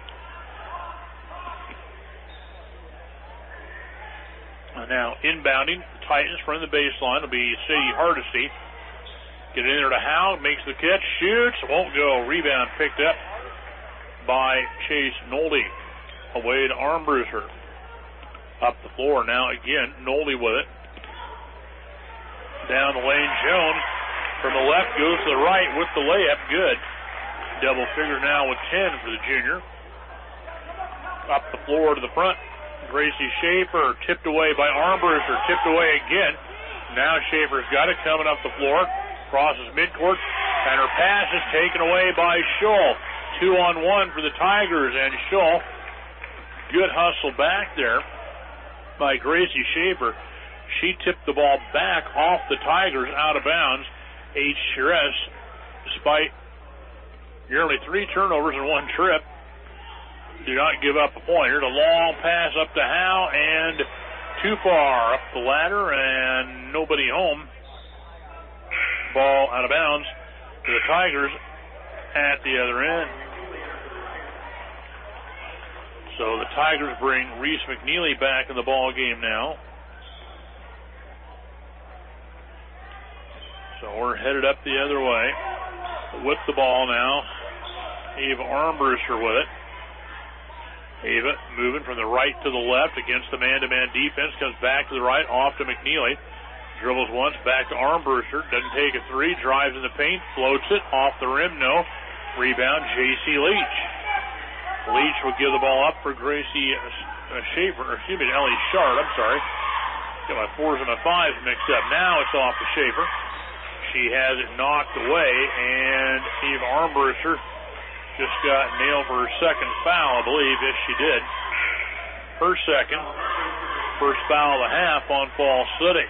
Now inbounding, the Titans from the baseline will be Sadie Hardesty. Get in there to Howe, makes the catch, shoots, won't go. Rebound picked up by Chase Nolde. Away to Armbruster. Up the floor now again, Nolde with it. Down the lane, Jones from the left goes to the right with the layup, good. Double figure now with ten for the junior. Up the floor to the front. Gracie Schaefer tipped away by Armbruster, tipped away again. Now Schaefer's got it coming up the floor, crosses midcourt, and her pass is taken away by Scholl. Two on one for the Tigers, and Scholl, good hustle back there by Gracie Schaefer. She tipped the ball back off the Tigers out of bounds. H. Shress, despite nearly three turnovers in one trip, do not give up a point. Here's a long pass up to Howe, and too far up the ladder, and nobody home. Ball out of bounds to the Tigers at the other end. So the Tigers bring Reese McNeely back in the ball game now. So we're headed up the other way. With the ball now, Ava Armbruster with it. Ava moving from the right to the left against the man-to-man defense. Comes back to the right, off to McNeely. Dribbles once, back to Armbruster. Doesn't take a three, drives in the paint, floats it, off the rim, no. Rebound, J C Leach. Leach will give the ball up for Gracie uh, Schaefer, or excuse me, Ellie Shard, I'm sorry. Got my fours and my fives mixed up. Now it's off to Schaefer. She has it knocked away, and Eva Armbruster just got nailed for her second foul, I believe. Yes, she did. Her second. First foul of the half on Fall City.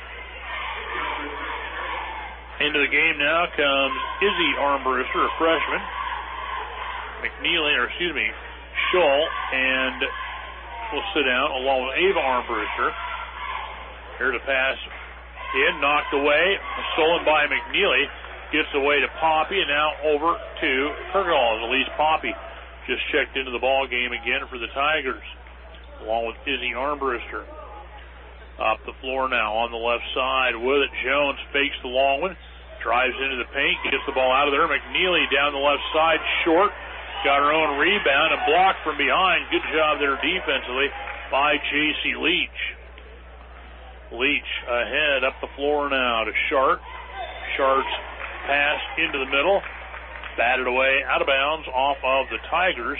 Into the game now comes Izzy Armbruster, a freshman. McNeely, or excuse me, Scholl, and will sit down along with Ava Armbruster. Here to pass in, knocked away, stolen by McNeely. Gets away to Poppy, and now over to Kirkendall. Elise Poppy just checked into the ball game again for the Tigers, along with Izzy Armbruster. Up the floor now on the left side with it. Jones fakes the long one, drives into the paint, gets the ball out of there. McNeely down the left side, short. Got her own rebound and blocked from behind. Good job there defensively by J C Leach. Leach ahead up the floor now to Sharp. Sharp's pass into the middle. Batted away out of bounds off of the Tigers.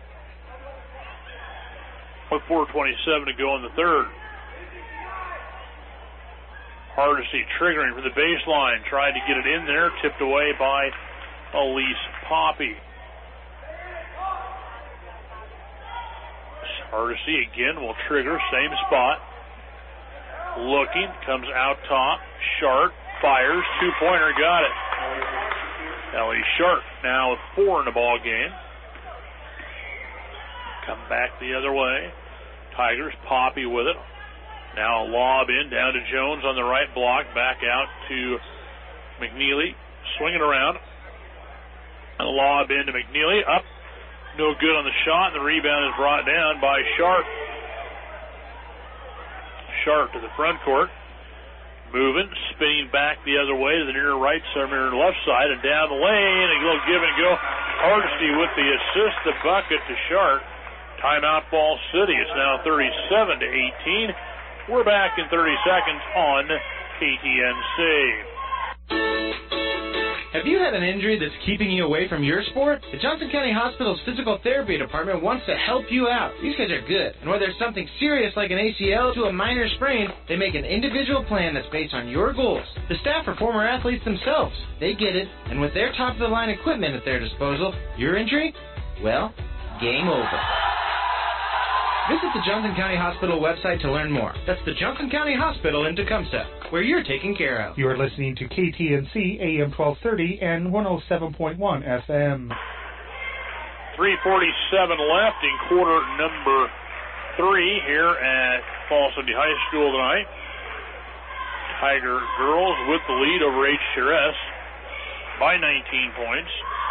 With four twenty-seven to go in the third. Hardesty triggering from the baseline. Tried to get it in there. Tipped away by Elise Poppy. Hardesty again will trigger. Same spot. Looking. Comes out top. Sharp. Fires. Two-pointer. Got it. Ellie Sharp now with four in the ball game. Come back the other way. Tigers. Poppy with it. Now a lob in, down to Jones on the right block, back out to McNeely, swinging around. A lob in to McNeely, up, no good on the shot, and the rebound is brought down by Sharp. Sharp to the front court, moving, spinning back the other way to the near right side, near left side, and down the lane, a little give and go. Hardesty with the assist, the bucket to Sharp. Timeout Ball City. It's now thirty-seven to eighteen. We're back in thirty seconds on K T N C. Have you had an injury that's keeping you away from your sport? The Johnson County Hospital's Physical Therapy Department wants to help you out. These guys are good. And whether it's something serious like an A C L to a minor sprain, they make an individual plan that's based on your goals. The staff are former athletes themselves. They get it. And with their top-of-the-line equipment at their disposal, your injury? Well, game over. Visit the Johnson County Hospital website to learn more. That's the Johnson County Hospital in Tecumseh, where you're taken care of. You are listening to K T N C A M twelve thirty and one oh seven point one F M. three forty-seven left in quarter number three here at Falls City High School tonight. Tiger girls with the lead over H C R S by nineteen points.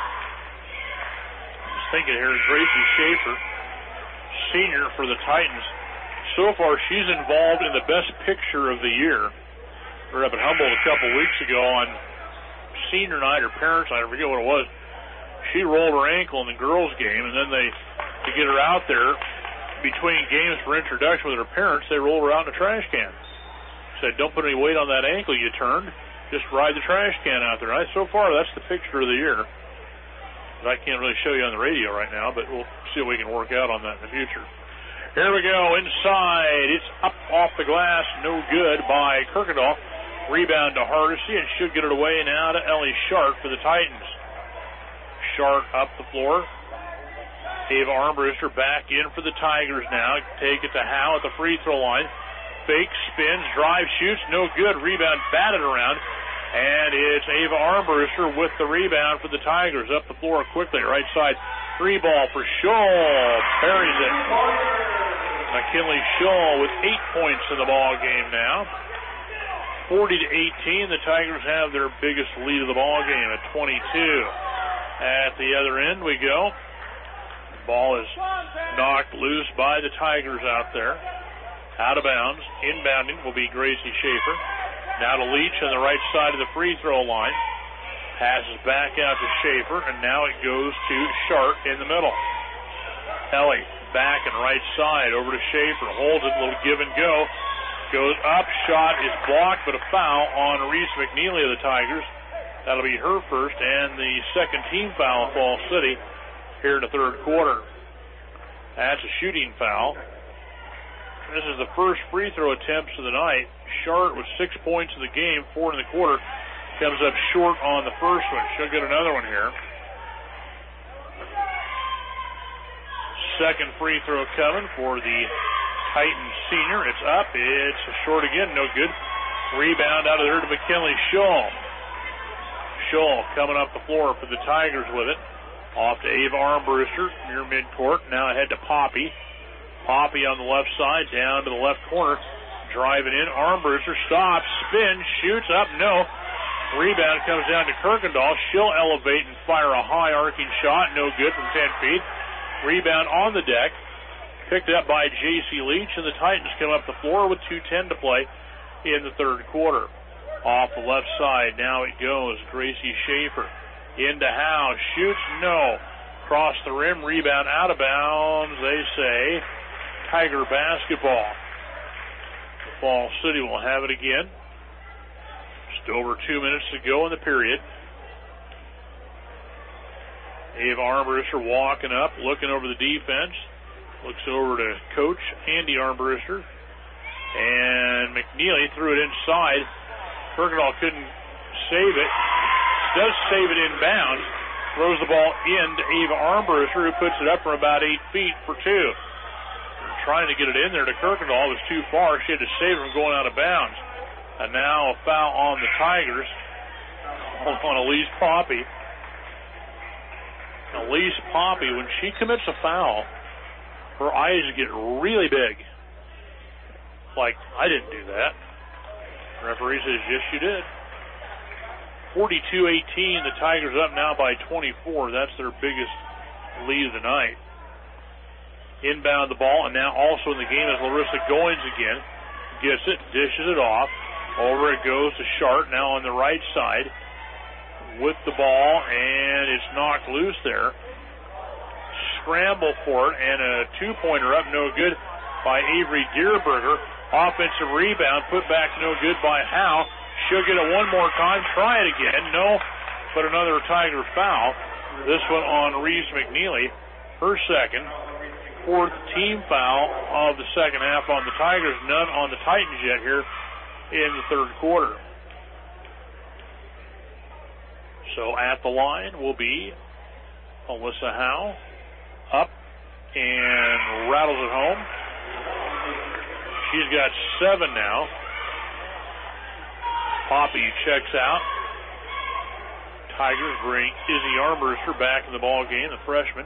Just thinking here, Gracie Schaefer, senior for the Titans. So far, she's involved in the best picture of the year. We were up at Humboldt a couple weeks ago on senior night or parents' night, I forget what it was. She rolled her ankle in the girls' game, and then they, to get her out there between games for introduction with her parents, they rolled her out in a trash can. Said, don't put any weight on that ankle you turned. Just ride the trash can out there. I, so far, that's the picture of the year. I can't really show you on the radio right now, but we'll see what we can work out on that in the future. Here we go, inside. It's up off the glass, no good by Kirkendall. Rebound to Hardesty, and should get it away now to Ellie Sharp for the Titans. Sharp up the floor. Ava Armbruster back in for the Tigers now. Take it to Howe at the free throw line. Fake, spins, drive, shoots, no good. Rebound batted around. And it's Ava Armbruster with the rebound for the Tigers. Up the floor quickly, right side. Three ball for Scholl. Buries it. McKinley Scholl with eight points in the ball game now. forty to eighteen. The Tigers have their biggest lead of the ball game at twenty-two. At the other end we go. Ball is knocked loose by the Tigers out there. Out of bounds. Inbounding will be Gracie Schaefer. Now to Leach on the right side of the free throw line. Passes back out to Schaefer, and now it goes to Sharp in the middle. Ellie back and right side over to Schaefer. Holds it, a little give and go. Goes up, shot is blocked, but a foul on Reese McNeely of the Tigers. That'll be her first and the second team foul of Fall City here in the third quarter. That's a shooting foul. This is the first free throw attempts of the night. Sharp with six points in the game, four in the quarter, comes up short on the first one. She'll get another one here. Second free throw coming for the Titans senior. It's up. It's short again. No good. Rebound out of there to McKinley Scholl. Scholl coming up the floor for the Tigers with it. Off to Ava Armbruster near midcourt. Now ahead to Poppy. Poppy on the left side, down to the left corner. Driving in. Armbruster stops, spins, shoots up. No. Rebound comes down to Kirkendall. She'll elevate and fire a high arcing shot. No good from ten feet. Rebound on the deck. Picked up by J C Leach, and the Titans come up the floor with two ten to play in the third quarter. Off the left side, now it goes. Gracie Schaefer into Howe. Shoots, no. Cross the rim, rebound out of bounds. They say Tiger basketball. Fall City will have it again. Just over two minutes to go in the period. Ava Armbruster walking up, looking over the defense. Looks over to Coach Andy Armbruster. And McNeely threw it inside. Kirkendall couldn't save it. Does save it inbounds. Throws the ball in to Ava Armbruster, who puts it up from about eight feet for two. Trying to get it in there to Kirkendall. It was too far. She had to save it from going out of bounds. And now a foul on the Tigers on Elise Poppy. Elise Poppy, when she commits a foul, her eyes get really big. Like, I didn't do that. The referee says, yes, you did. forty-two eighteen, the Tigers up now by twenty-four. That's their biggest lead of the night. Inbound the ball, and now also in the game is Larissa Goins again. Gets it, dishes it off. Over it goes to Sharp, now on the right side with the ball, and it's knocked loose there. Scramble for it, and a two-pointer up, no good by Avery Deerberger. Offensive rebound, put back no good by Howe. She'll get it one more time, try it again, no, but another Tiger foul. This one on Reese McNeely, her second. Fourth team foul of the second half on the Tigers, none on the Titans yet here in the third quarter. So at the line will be Alyssa Howe, up and rattles it home. She's got seven now. Poppy checks out. Tigers bring Izzy Armbruster back in the ball game, the freshman.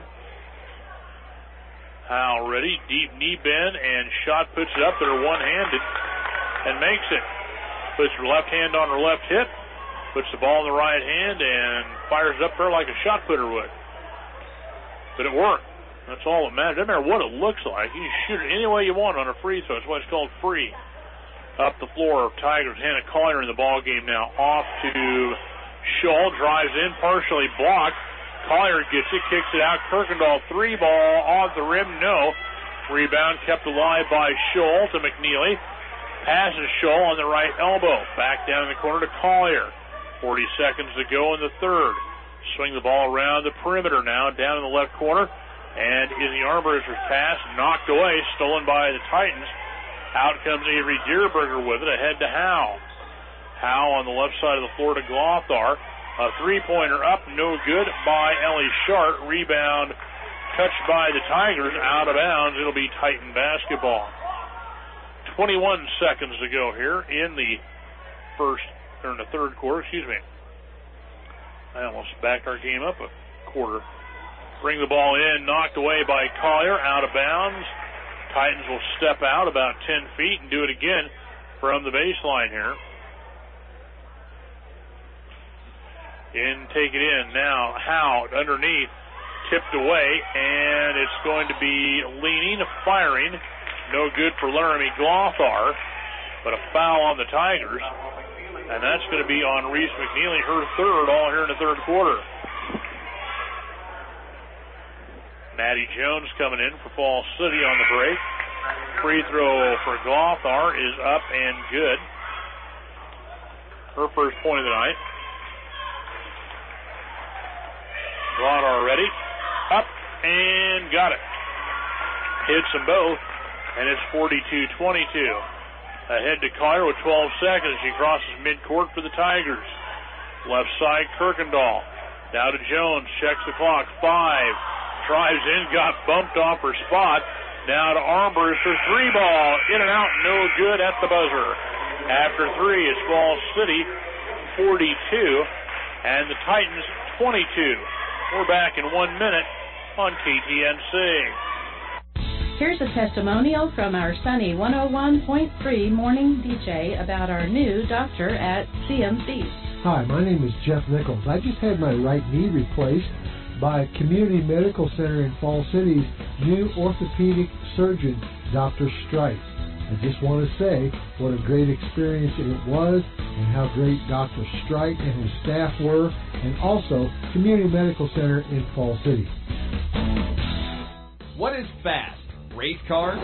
Howe ready, deep knee bend, and shot puts it up there one-handed and makes it. Puts her left hand on her left hip, puts the ball in the right hand, and fires it up there like a shot putter would. But it worked. That's all that matters. Doesn't matter what it looks like. You can shoot it any way you want on a free throw. That's why it's called free. Up the floor, Tigers. Hannah Collier in the ball game now. Off to Scholl, drives in, partially blocked. Collier gets it, kicks it out. Kirkendall three ball off the rim, no. Rebound kept alive by Scholl to McNeely. Passes Scholl on the right elbow. Back down in the corner to Collier. forty seconds to go in the third. Swing the ball around the perimeter now, down in the left corner. And Izzy Armbruster's pass knocked away, stolen by the Titans. Out comes Avery Deerberger with it, ahead to Howe. Howe on the left side of the floor to Glothar. A three-pointer up, no good by Ellie Sharp. Rebound touched by the Tigers, out of bounds. It'll be Titan basketball. twenty-one seconds to go here in the first, or in the third quarter, excuse me. I almost backed our game up a quarter. Bring the ball in, knocked away by Collier, out of bounds. Titans will step out about ten feet and do it again from the baseline here. In, take it in. Now, Howe underneath, tipped away, and it's going to be leaning, firing. No good for Laramie Glothar, but a foul on the Tigers. And that's going to be on Reese McNeely, her third, all here in the third quarter. Maddie Jones coming in for Fall City on the break. Free throw for Glothar is up and good. Her first point of the night. Glothar ready. Up and got it. Hits them both, and it's forty-two twenty-two. Ahead to Collier with twelve seconds. She crosses midcourt for the Tigers. Left side, Kirkendall. Now to Jones. Checks the clock. Five. Drives in. Got bumped off her spot. Now to Armbruster. Three ball. In and out. No good at the buzzer. After three, it's Falls City forty-two and the Titans twenty-two. We're back in one minute on K T N C. Here's a testimonial from our sunny one oh one point three morning D J about our new doctor at C M C. Hi, my name is Jeff Nichols. I just had my right knee replaced by Community Medical Center in Fall City's new orthopedic surgeon, Doctor Strike. I just want to say what a great experience it was and how great Doctor Strike and his staff were, and also Community Medical Center in Fall City. What is fast? Race cars?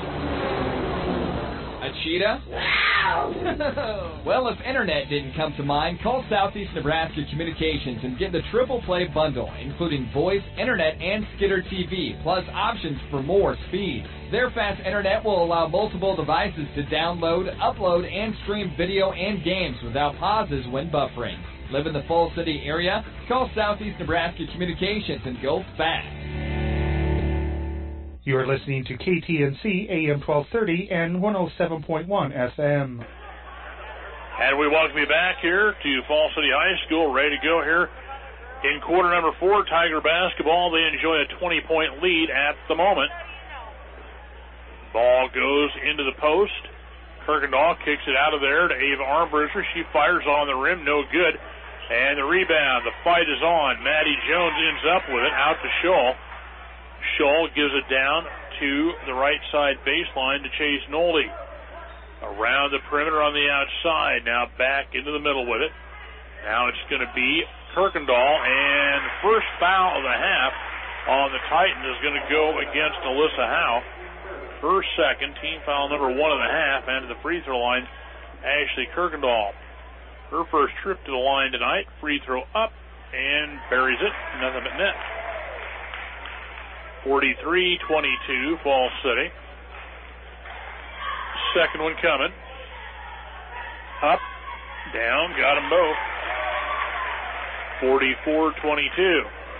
A cheetah? Well, if internet didn't come to mind, call Southeast Nebraska Communications and get the triple play bundle, including voice, internet, and Skitter T V, plus options for more speed. Their fast internet will allow multiple devices to download, upload, and stream video and games without pauses when buffering. Live in the Fall City area? Call Southeast Nebraska Communications and go fast. You are listening to K T N C A M twelve thirty and one oh seven point one F M. And we welcome you back here to Fall City High School, ready to go here in quarter number four, Tiger basketball. They enjoy a twenty-point lead at the moment. Ball goes into the post. Kirkendall kicks it out of there to Ava Armbruster. She fires on the rim, no good. And the rebound, the fight is on. Maddie Jones ends up with it, out to Scholl. Scholl gives it down to the right side baseline to Chase Nolde. Around the perimeter on the outside, now back into the middle with it. Now it's going to be Kirkendall, and first foul of the half on the Titans is going to go against Alyssa Howe. Her second, team foul number one of the half, and to the free throw line, Ashley Kirkendall. Her first trip to the line tonight, free throw up, and buries it, nothing but net. forty-three twenty-two, Fall City. Second one coming. Up, down, got them both. forty-four twenty-two.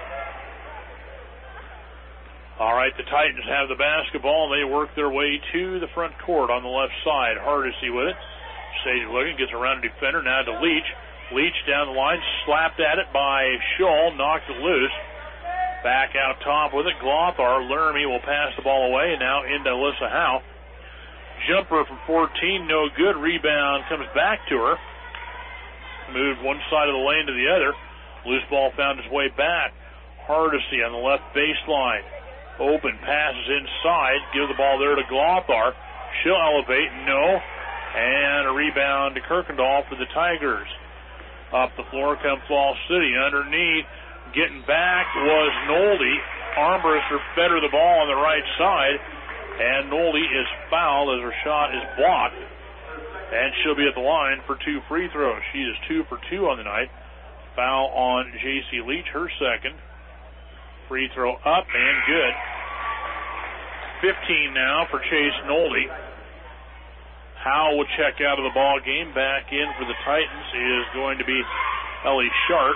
All right, the Titans have the basketball, and they work their way to the front court on the left side. Hardesty with it. Sage looking, gets around a defender, now to Leach. Leach down the line, slapped at it by Scholl, knocked it loose. Back out top with it, Glothar. Laramie will pass the ball away, and now into Alyssa Howe. Jumper from fourteen, no good. Rebound comes back to her. Moved one side of the lane to the other. Loose ball found its way back. Hardesty on the left baseline. Open, passes inside. Give the ball there to Glothar. She'll elevate, no. And a rebound to Kirkendall for the Tigers. Up the floor comes Fall City. Underneath, getting back was Nolde. Armbruster better the ball on the right side. And Nolde is fouled as her shot is blocked. And she'll be at the line for two free throws. She is two for two on the night. Foul on J C Leach, her second. Free throw up and good. fifteen now for Chase Nolde. Howe will check out of the ball game. Back in for the Titans is going to be Ellie Sharp.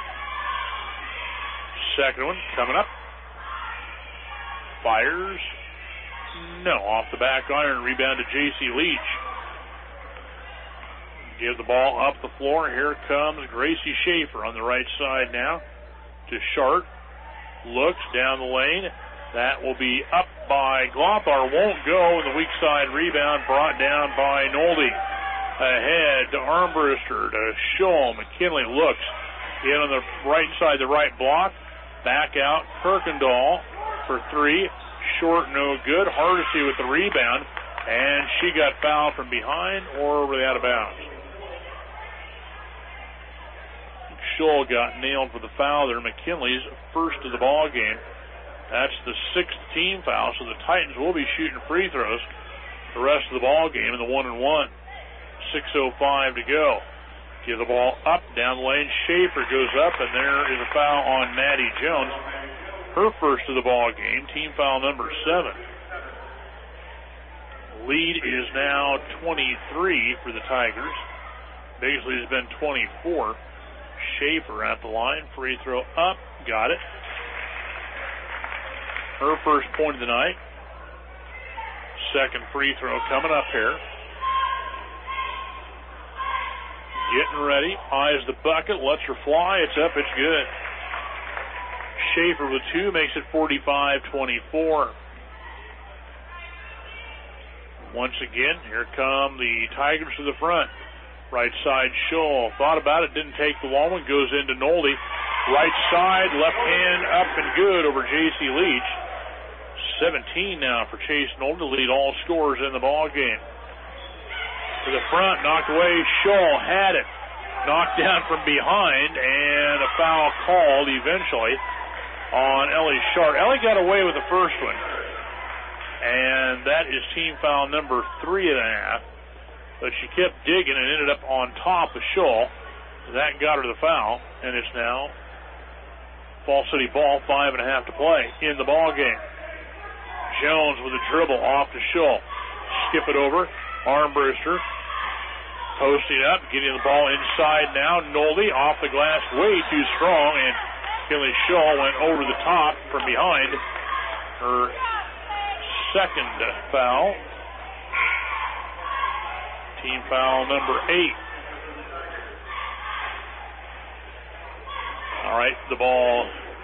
Second one coming up. Fires. No, off the back iron. Rebound to J C Leach. Give the ball up the floor. Here comes Gracie Schaefer on the right side now to Sharp. Looks down the lane. That will be up by Glothar. Won't go. And the weak side rebound brought down by Nolde. Ahead to Armbruster, to Scholl. McKinley looks in on the right side, the right block. Back out Kirkendall for three. Short, no good. Hardesty with the rebound. And she got fouled from behind, or were they out of bounds? Scholl got nailed for the foul there. McKinley's first of the ball game. That's the sixth team foul, so the Titans will be shooting free throws the rest of the ball game in the one and one. six oh five to go. Give the ball up, down the lane. Schaefer goes up, and there is a foul on Maddie Jones. Her first of the ball game, team foul number seven. Lead is now twenty-three for the Tigers. Biggest lead has been twenty-four. Schaefer at the line. Free throw up. Got it. Her first point of the night. Second free throw coming up here. Getting ready. Eyes the bucket. Lets her fly. It's up. It's good. Schaefer with two makes it forty-five twenty-four. Once again, here come the Tigers to the front. Right side, Schull thought about it, didn't take the long one, goes into Nolde. Right side, left hand up and good over J C Leach. seventeen now for Chase Nolde to lead all scorers in the ball game. To the front, knocked away, Schull had it. Knocked down from behind, and a foul called eventually on Ellie Sharp. Ellie got away with the first one, and that is team foul number three and a half. But she kept digging and ended up on top of Schull. That got her the foul, and it's now Fall City ball, five and a half to play in the ball game. Jones with a dribble off to Schull. Skip it over. Armbruster posting up, getting the ball inside now. Nolde off the glass, way too strong, and Kelly Schull went over the top from behind. Her second foul. Team foul number eight. All right, the ball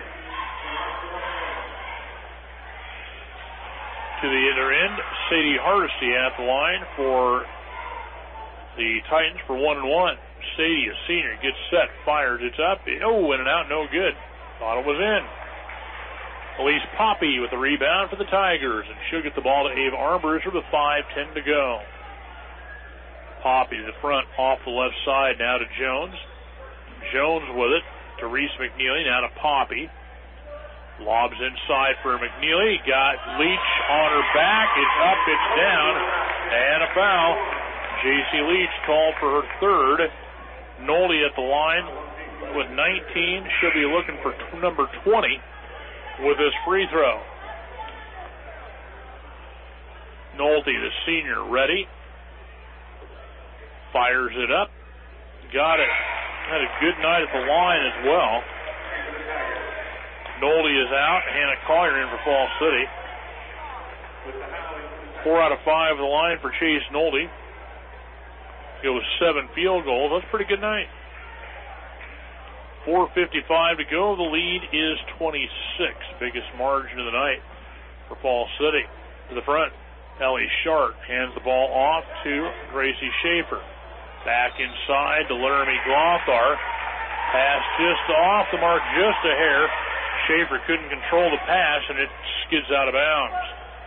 to the other end. Sadie Hardesty at the line for the Titans for one and one. Sadie, a senior, gets set, fires, it's up. Oh, in and out, no good. Thought it was in. Elise Poppy with the rebound for the Tigers, and she'll get the ball to Ava Armbruster with five ten to go. Poppy to the front, off the left side, now to Jones. Jones with it to Reese McNeely, now to Poppy. Lobs inside for McNeely, got Leach on her back, it's up, it's down, and a foul. J C Leach called for her third. Nolde at the line with nineteen. She'll be looking for t- number twenty with this free throw. Nolte, the senior, ready. Fires it up. Got it. Had a good night at the line as well. Nolte is out. Hannah Collier in for Fall City. Four out of five of the line for Chase Nolte. Goes seven field goals. That's a pretty good night. four fifty-five to go. The lead is twenty-six. Biggest margin of the night for Fall City. To the front, Ellie Sharp hands the ball off to Gracie Schaefer. Back inside to Laramie Glothar. Pass just off the mark, just a hair. Schaefer couldn't control the pass, and it skids out of bounds.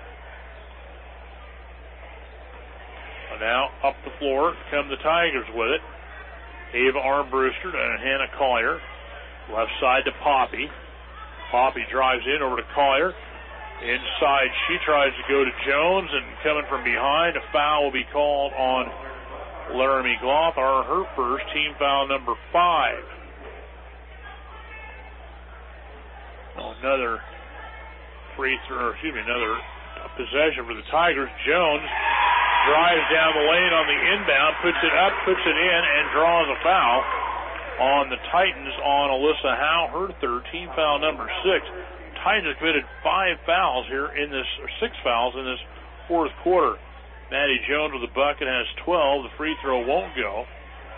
And now up the floor come the Tigers with it. Ava Armbruster and Hannah Collier. Left side to Poppy. Poppy drives in over to Collier. Inside, she tries to go to Jones, and coming from behind, a foul will be called on Laramie Glothar, her first, team foul number five. Oh, another free throw, excuse me, another possession for the Tigers. Jones drives down the lane on the inbound, puts it up, puts it in, and draws a foul on the Titans on Alyssa Howe, her third, team foul number six. Titans have committed five fouls here in this, or six fouls in this fourth quarter. Maddie Jones with the bucket has twelve. The free throw won't go.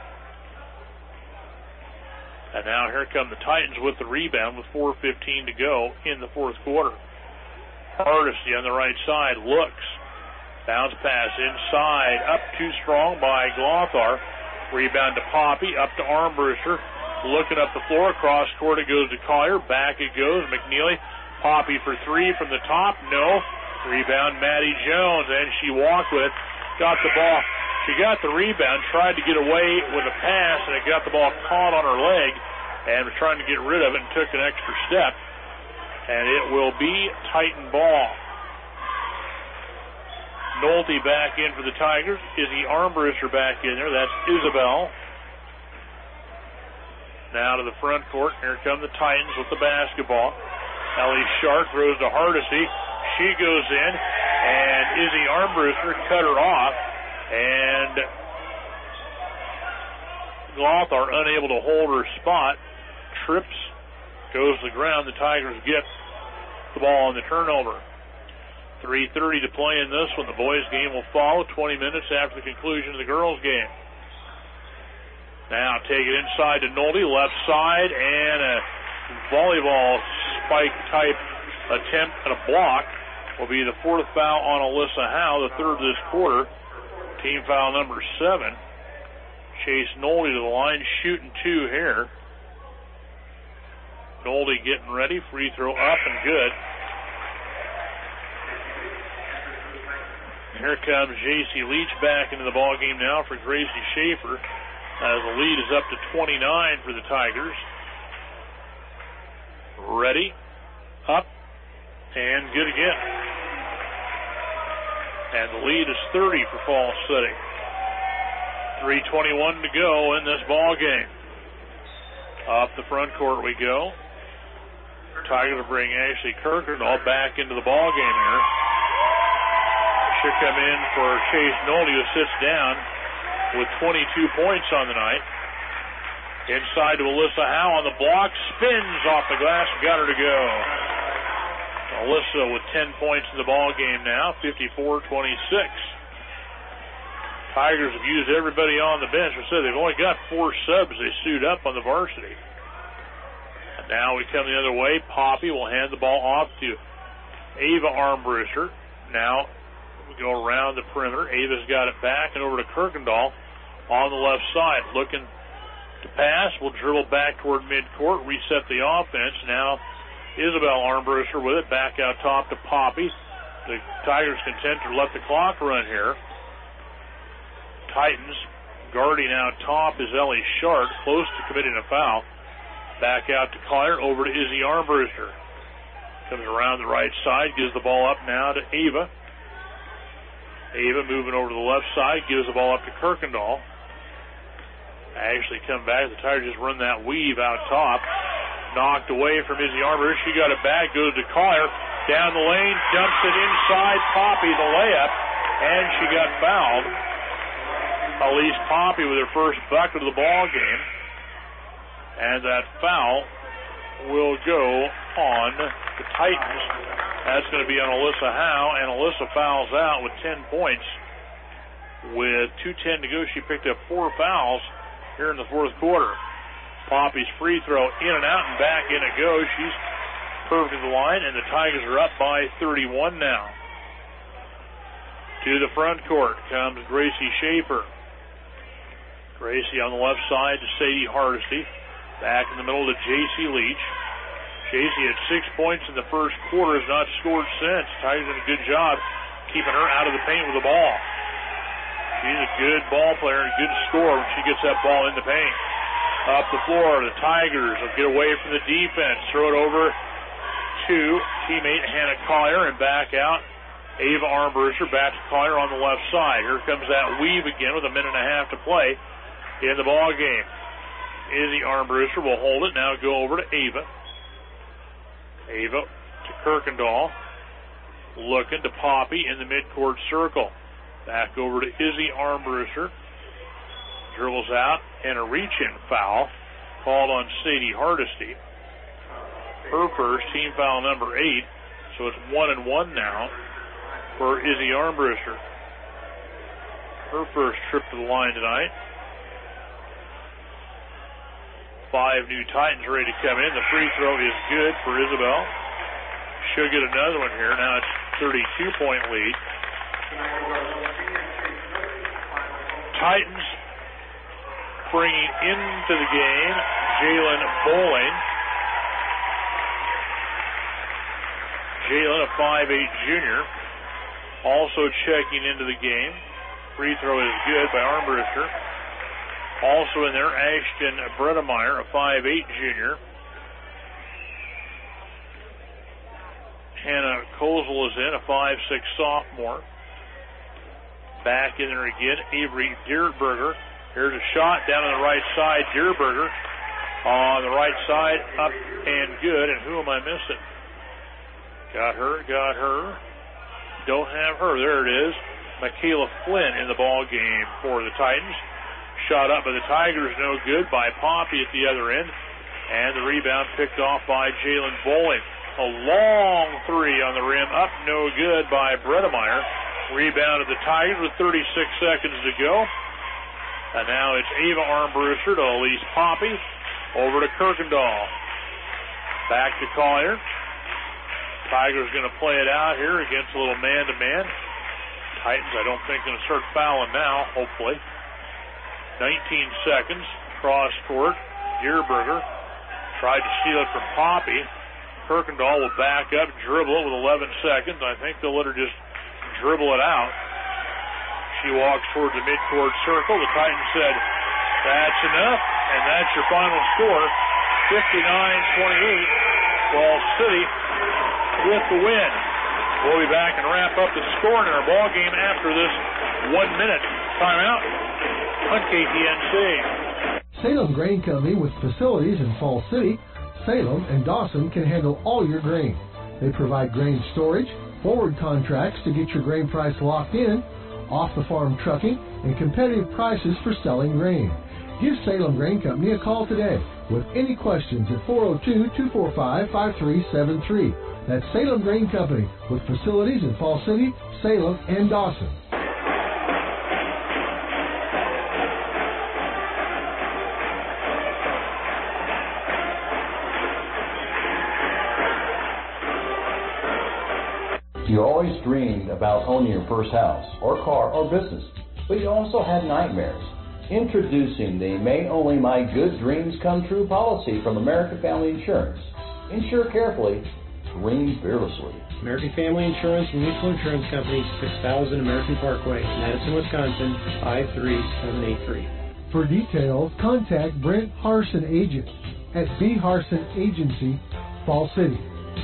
And now here come the Titans with the rebound with four fifteen to go in the fourth quarter. Hardesty on the right side looks. Bounce pass inside, up too strong by Glothar. Rebound to Poppy, up to Armbruster. Looking up the floor, cross court it goes to Collier. Back it goes, McNeely. Poppy for three from the top, no. Rebound, Maddie Jones, and she walked with it. Got the ball. She got the rebound, tried to get away with a pass, and it got the ball caught on her leg, and was trying to get rid of it and took an extra step. And it will be Titan ball. Nolte back in for the Tigers. Izzy Armbruster back in there. That's Isabel. Now to the front court. Here come the Titans with the basketball. Ellie Sharp throws to Hardesty. She goes in, and Izzy Armbruster cut her off, and Glothar unable to hold her spot. Trips, goes to the ground. The Tigers get the ball on the turnover. three thirty to play in this one. The boys' game will follow twenty minutes after the conclusion of the girls' game. Now take it inside to Nolte, left side, and a volleyball spike-type attempt and a block will be the fourth foul on Alyssa Howe, the third this quarter. Team foul number seven. Chase Nolde to the line, shooting two here. Nolde getting ready. Free throw up and good. And here comes J C Leach back into the ball game now for Gracie Schaefer, as the lead is up to twenty-nine for the Tigers. Ready, up, and good again. And the lead is thirty for Falls City. three twenty-one to go in this ball game. Up the front court we go. Tigers will bring Ashley Kirkendall back into the ball game here. Should come in for Chase Nolde, who sits down with twenty-two points on the night. Inside to Alyssa Howe on the block, spins off the glass, got her to go. Alyssa with ten points in the ball game now, fifty-four twenty-six. Tigers have used everybody on the bench. I said they've only got four subs. They suit up on the varsity. And now we come the other way. Poppy will hand the ball off to Ava Armbruster. Now we go around the perimeter. Ava's got it back and over to Kirkendall on the left side. Looking to pass, will dribble back toward midcourt, reset the offense. Now Isabel Armbruster with it, back out top to Poppy. The Tigers content to let the clock run here. Titans guarding out top is Ellie Shart, close to committing a foul. Back out to Collier, over to Izzy Armbruster. Comes around the right side, gives the ball up now to Ava. Ava moving over to the left side, gives the ball up to Kirkendall. Ashley come back. The Tigers just run that weave out top. Knocked away from Izzy Armbruster. She got it back, goes to Collier. Down the lane, dumps it inside. Poppy, the layup, and she got fouled. Elise Poppy with her first bucket of the ball game. And that foul will go on the Titans. That's going to be on Alyssa Howe, and Alyssa fouls out with ten points. With two ten to go, she picked up four fouls here in the fourth quarter. Poppy's free throw in and out and back in it goes. She's perfect to the line, and the Tigers are up by thirty-one now. To the front court comes Gracie Schaefer. Gracie on the left side to Sadie Hardesty. Back in the middle to J C Leach. J C had six points in the first quarter, has not scored since. Tigers did a good job keeping her out of the paint with the ball. She's a good ball player and a good scorer when she gets that ball in the paint. Up the floor, the Tigers will get away from the defense. Throw it over to teammate Hannah Collier and back out. Ava Armbruster back to Collier on the left side. Here comes that weave again with a minute and a half to play in the ball game. Izzy Armbruster will hold it. Now go over to Ava. Ava to Kirkendall. Looking to Poppy in the midcourt circle. Back over to Izzy Armbruster. Dribbles out and a reach-in foul called on Sadie Hardesty. Her first, team foul number eight. So it's one and one now for Izzy Armbruster. Her first trip to the line tonight. Five new Titans ready to come in. The free throw is good for Isabel. She'll get another one here. Now it's thirty-two point lead. Titans bringing into the game Jalen Bowling. Jalen, a five eight junior, also checking into the game. Free throw is good by Armbruster. Also in there, Ashton Bredemeyer, a five eight junior. Hannah Kozel is in, a five six sophomore. Back in there again, Avery Dierberger. Here's a shot down on the right side. Dierberger on the right side, up and good. And who am I missing? Got her, got her. Don't have her. There it is. Michaela Flynn in the ball game for the Titans. Shot up by the Tigers, no good by Poppy at the other end. And the rebound picked off by Jalen Bowling. A long three on the rim, up no good by Bredemeyer. Rebound of the Tigers with thirty-six seconds to go. And now it's Ava Armbruster to Elise Poppy. Over to Kirkendall. Back to Collier. Tigers going to play it out here against a little man-to-man. Titans, I don't think, going to start fouling now, hopefully. nineteen seconds. Cross court. Deerberger tried to steal it from Poppy. Kirkendall will back up, dribble it with eleven seconds. I think they'll let her just dribble it out. She walks towards the midcourt circle. The Titans said, that's enough, and that's your final score. fifty-nine twenty-eight. Falls City with the win. We'll be back and wrap up the score in our ball game after this one-minute timeout on K T N C. Salem Grain Company, with facilities in Falls City, Salem, and Dawson, can handle all your grain. They provide grain storage, forward contracts to get your grain price locked in, off-the-farm trucking, and competitive prices for selling grain. Give Salem Grain Company a call today with any questions at four oh two, two four five, five three seven three. That's Salem Grain Company, with facilities in Falls City, Salem, and Dawson. You always dreamed about owning your first house, or car, or business, but you also had nightmares. Introducing the May Only My Good Dreams Come True policy from American Family Insurance. Insure carefully, dream fearlessly. American Family Insurance and Mutual Insurance Company, six thousand American Parkway, Madison, Wisconsin, five three seven eight three. For details, contact Brent Harson Agent at B. Harson Agency, Falls City.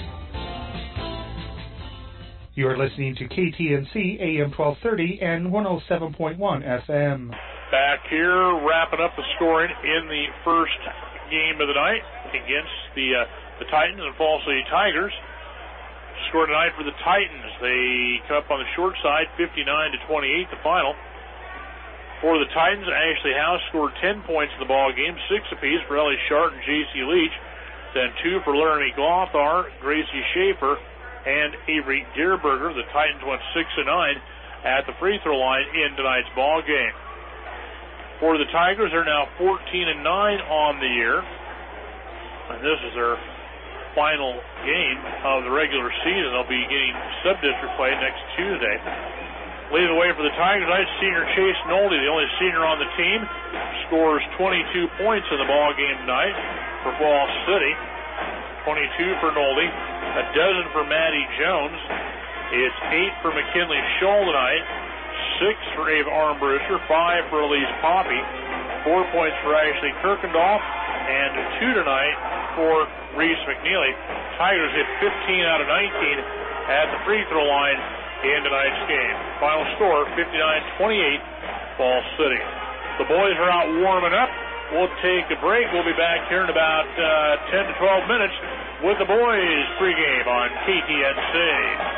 You are listening to K T N C A M twelve thirty and one oh seven point one F M. Back here, wrapping up the scoring in the first game of the night against the uh, the Titans and Falls City Tigers. Score tonight for the Titans. They come up on the short side, fifty-nine to twenty-eight, the final. For the Titans, Ashley House scored ten points in the ball game, six apiece for Ellie Shart and J C Leach, then two for Laramie Glothar, Gracie Schaefer, and Avery Deerberger. The Titans went six and nine at the free throw line in tonight's ball game. For the Tigers, they're now fourteen and nine on the year, and this is their final game of the regular season. They'll be getting sub-district play next Tuesday. Leading the way for the Tigers tonight, senior Chase Nolde, the only senior on the team, scores twenty-two points in the ball game tonight for Falls City. twenty-two for Nolde, a dozen for Maddie Jones. It's eight for McKinley Scholl tonight, six for Ava Armbruster, five for Elise Poppy, four points for Ashley Kirkendall, and two tonight for Reese McNeely. Tigers hit fifteen out of nineteen at the free throw line in tonight's game. Final score, fifty-nine twenty-eight, Falls City. The boys are out warming up. We'll take a break. We'll be back here in about uh, ten to twelve minutes with the boys pregame on K T N C.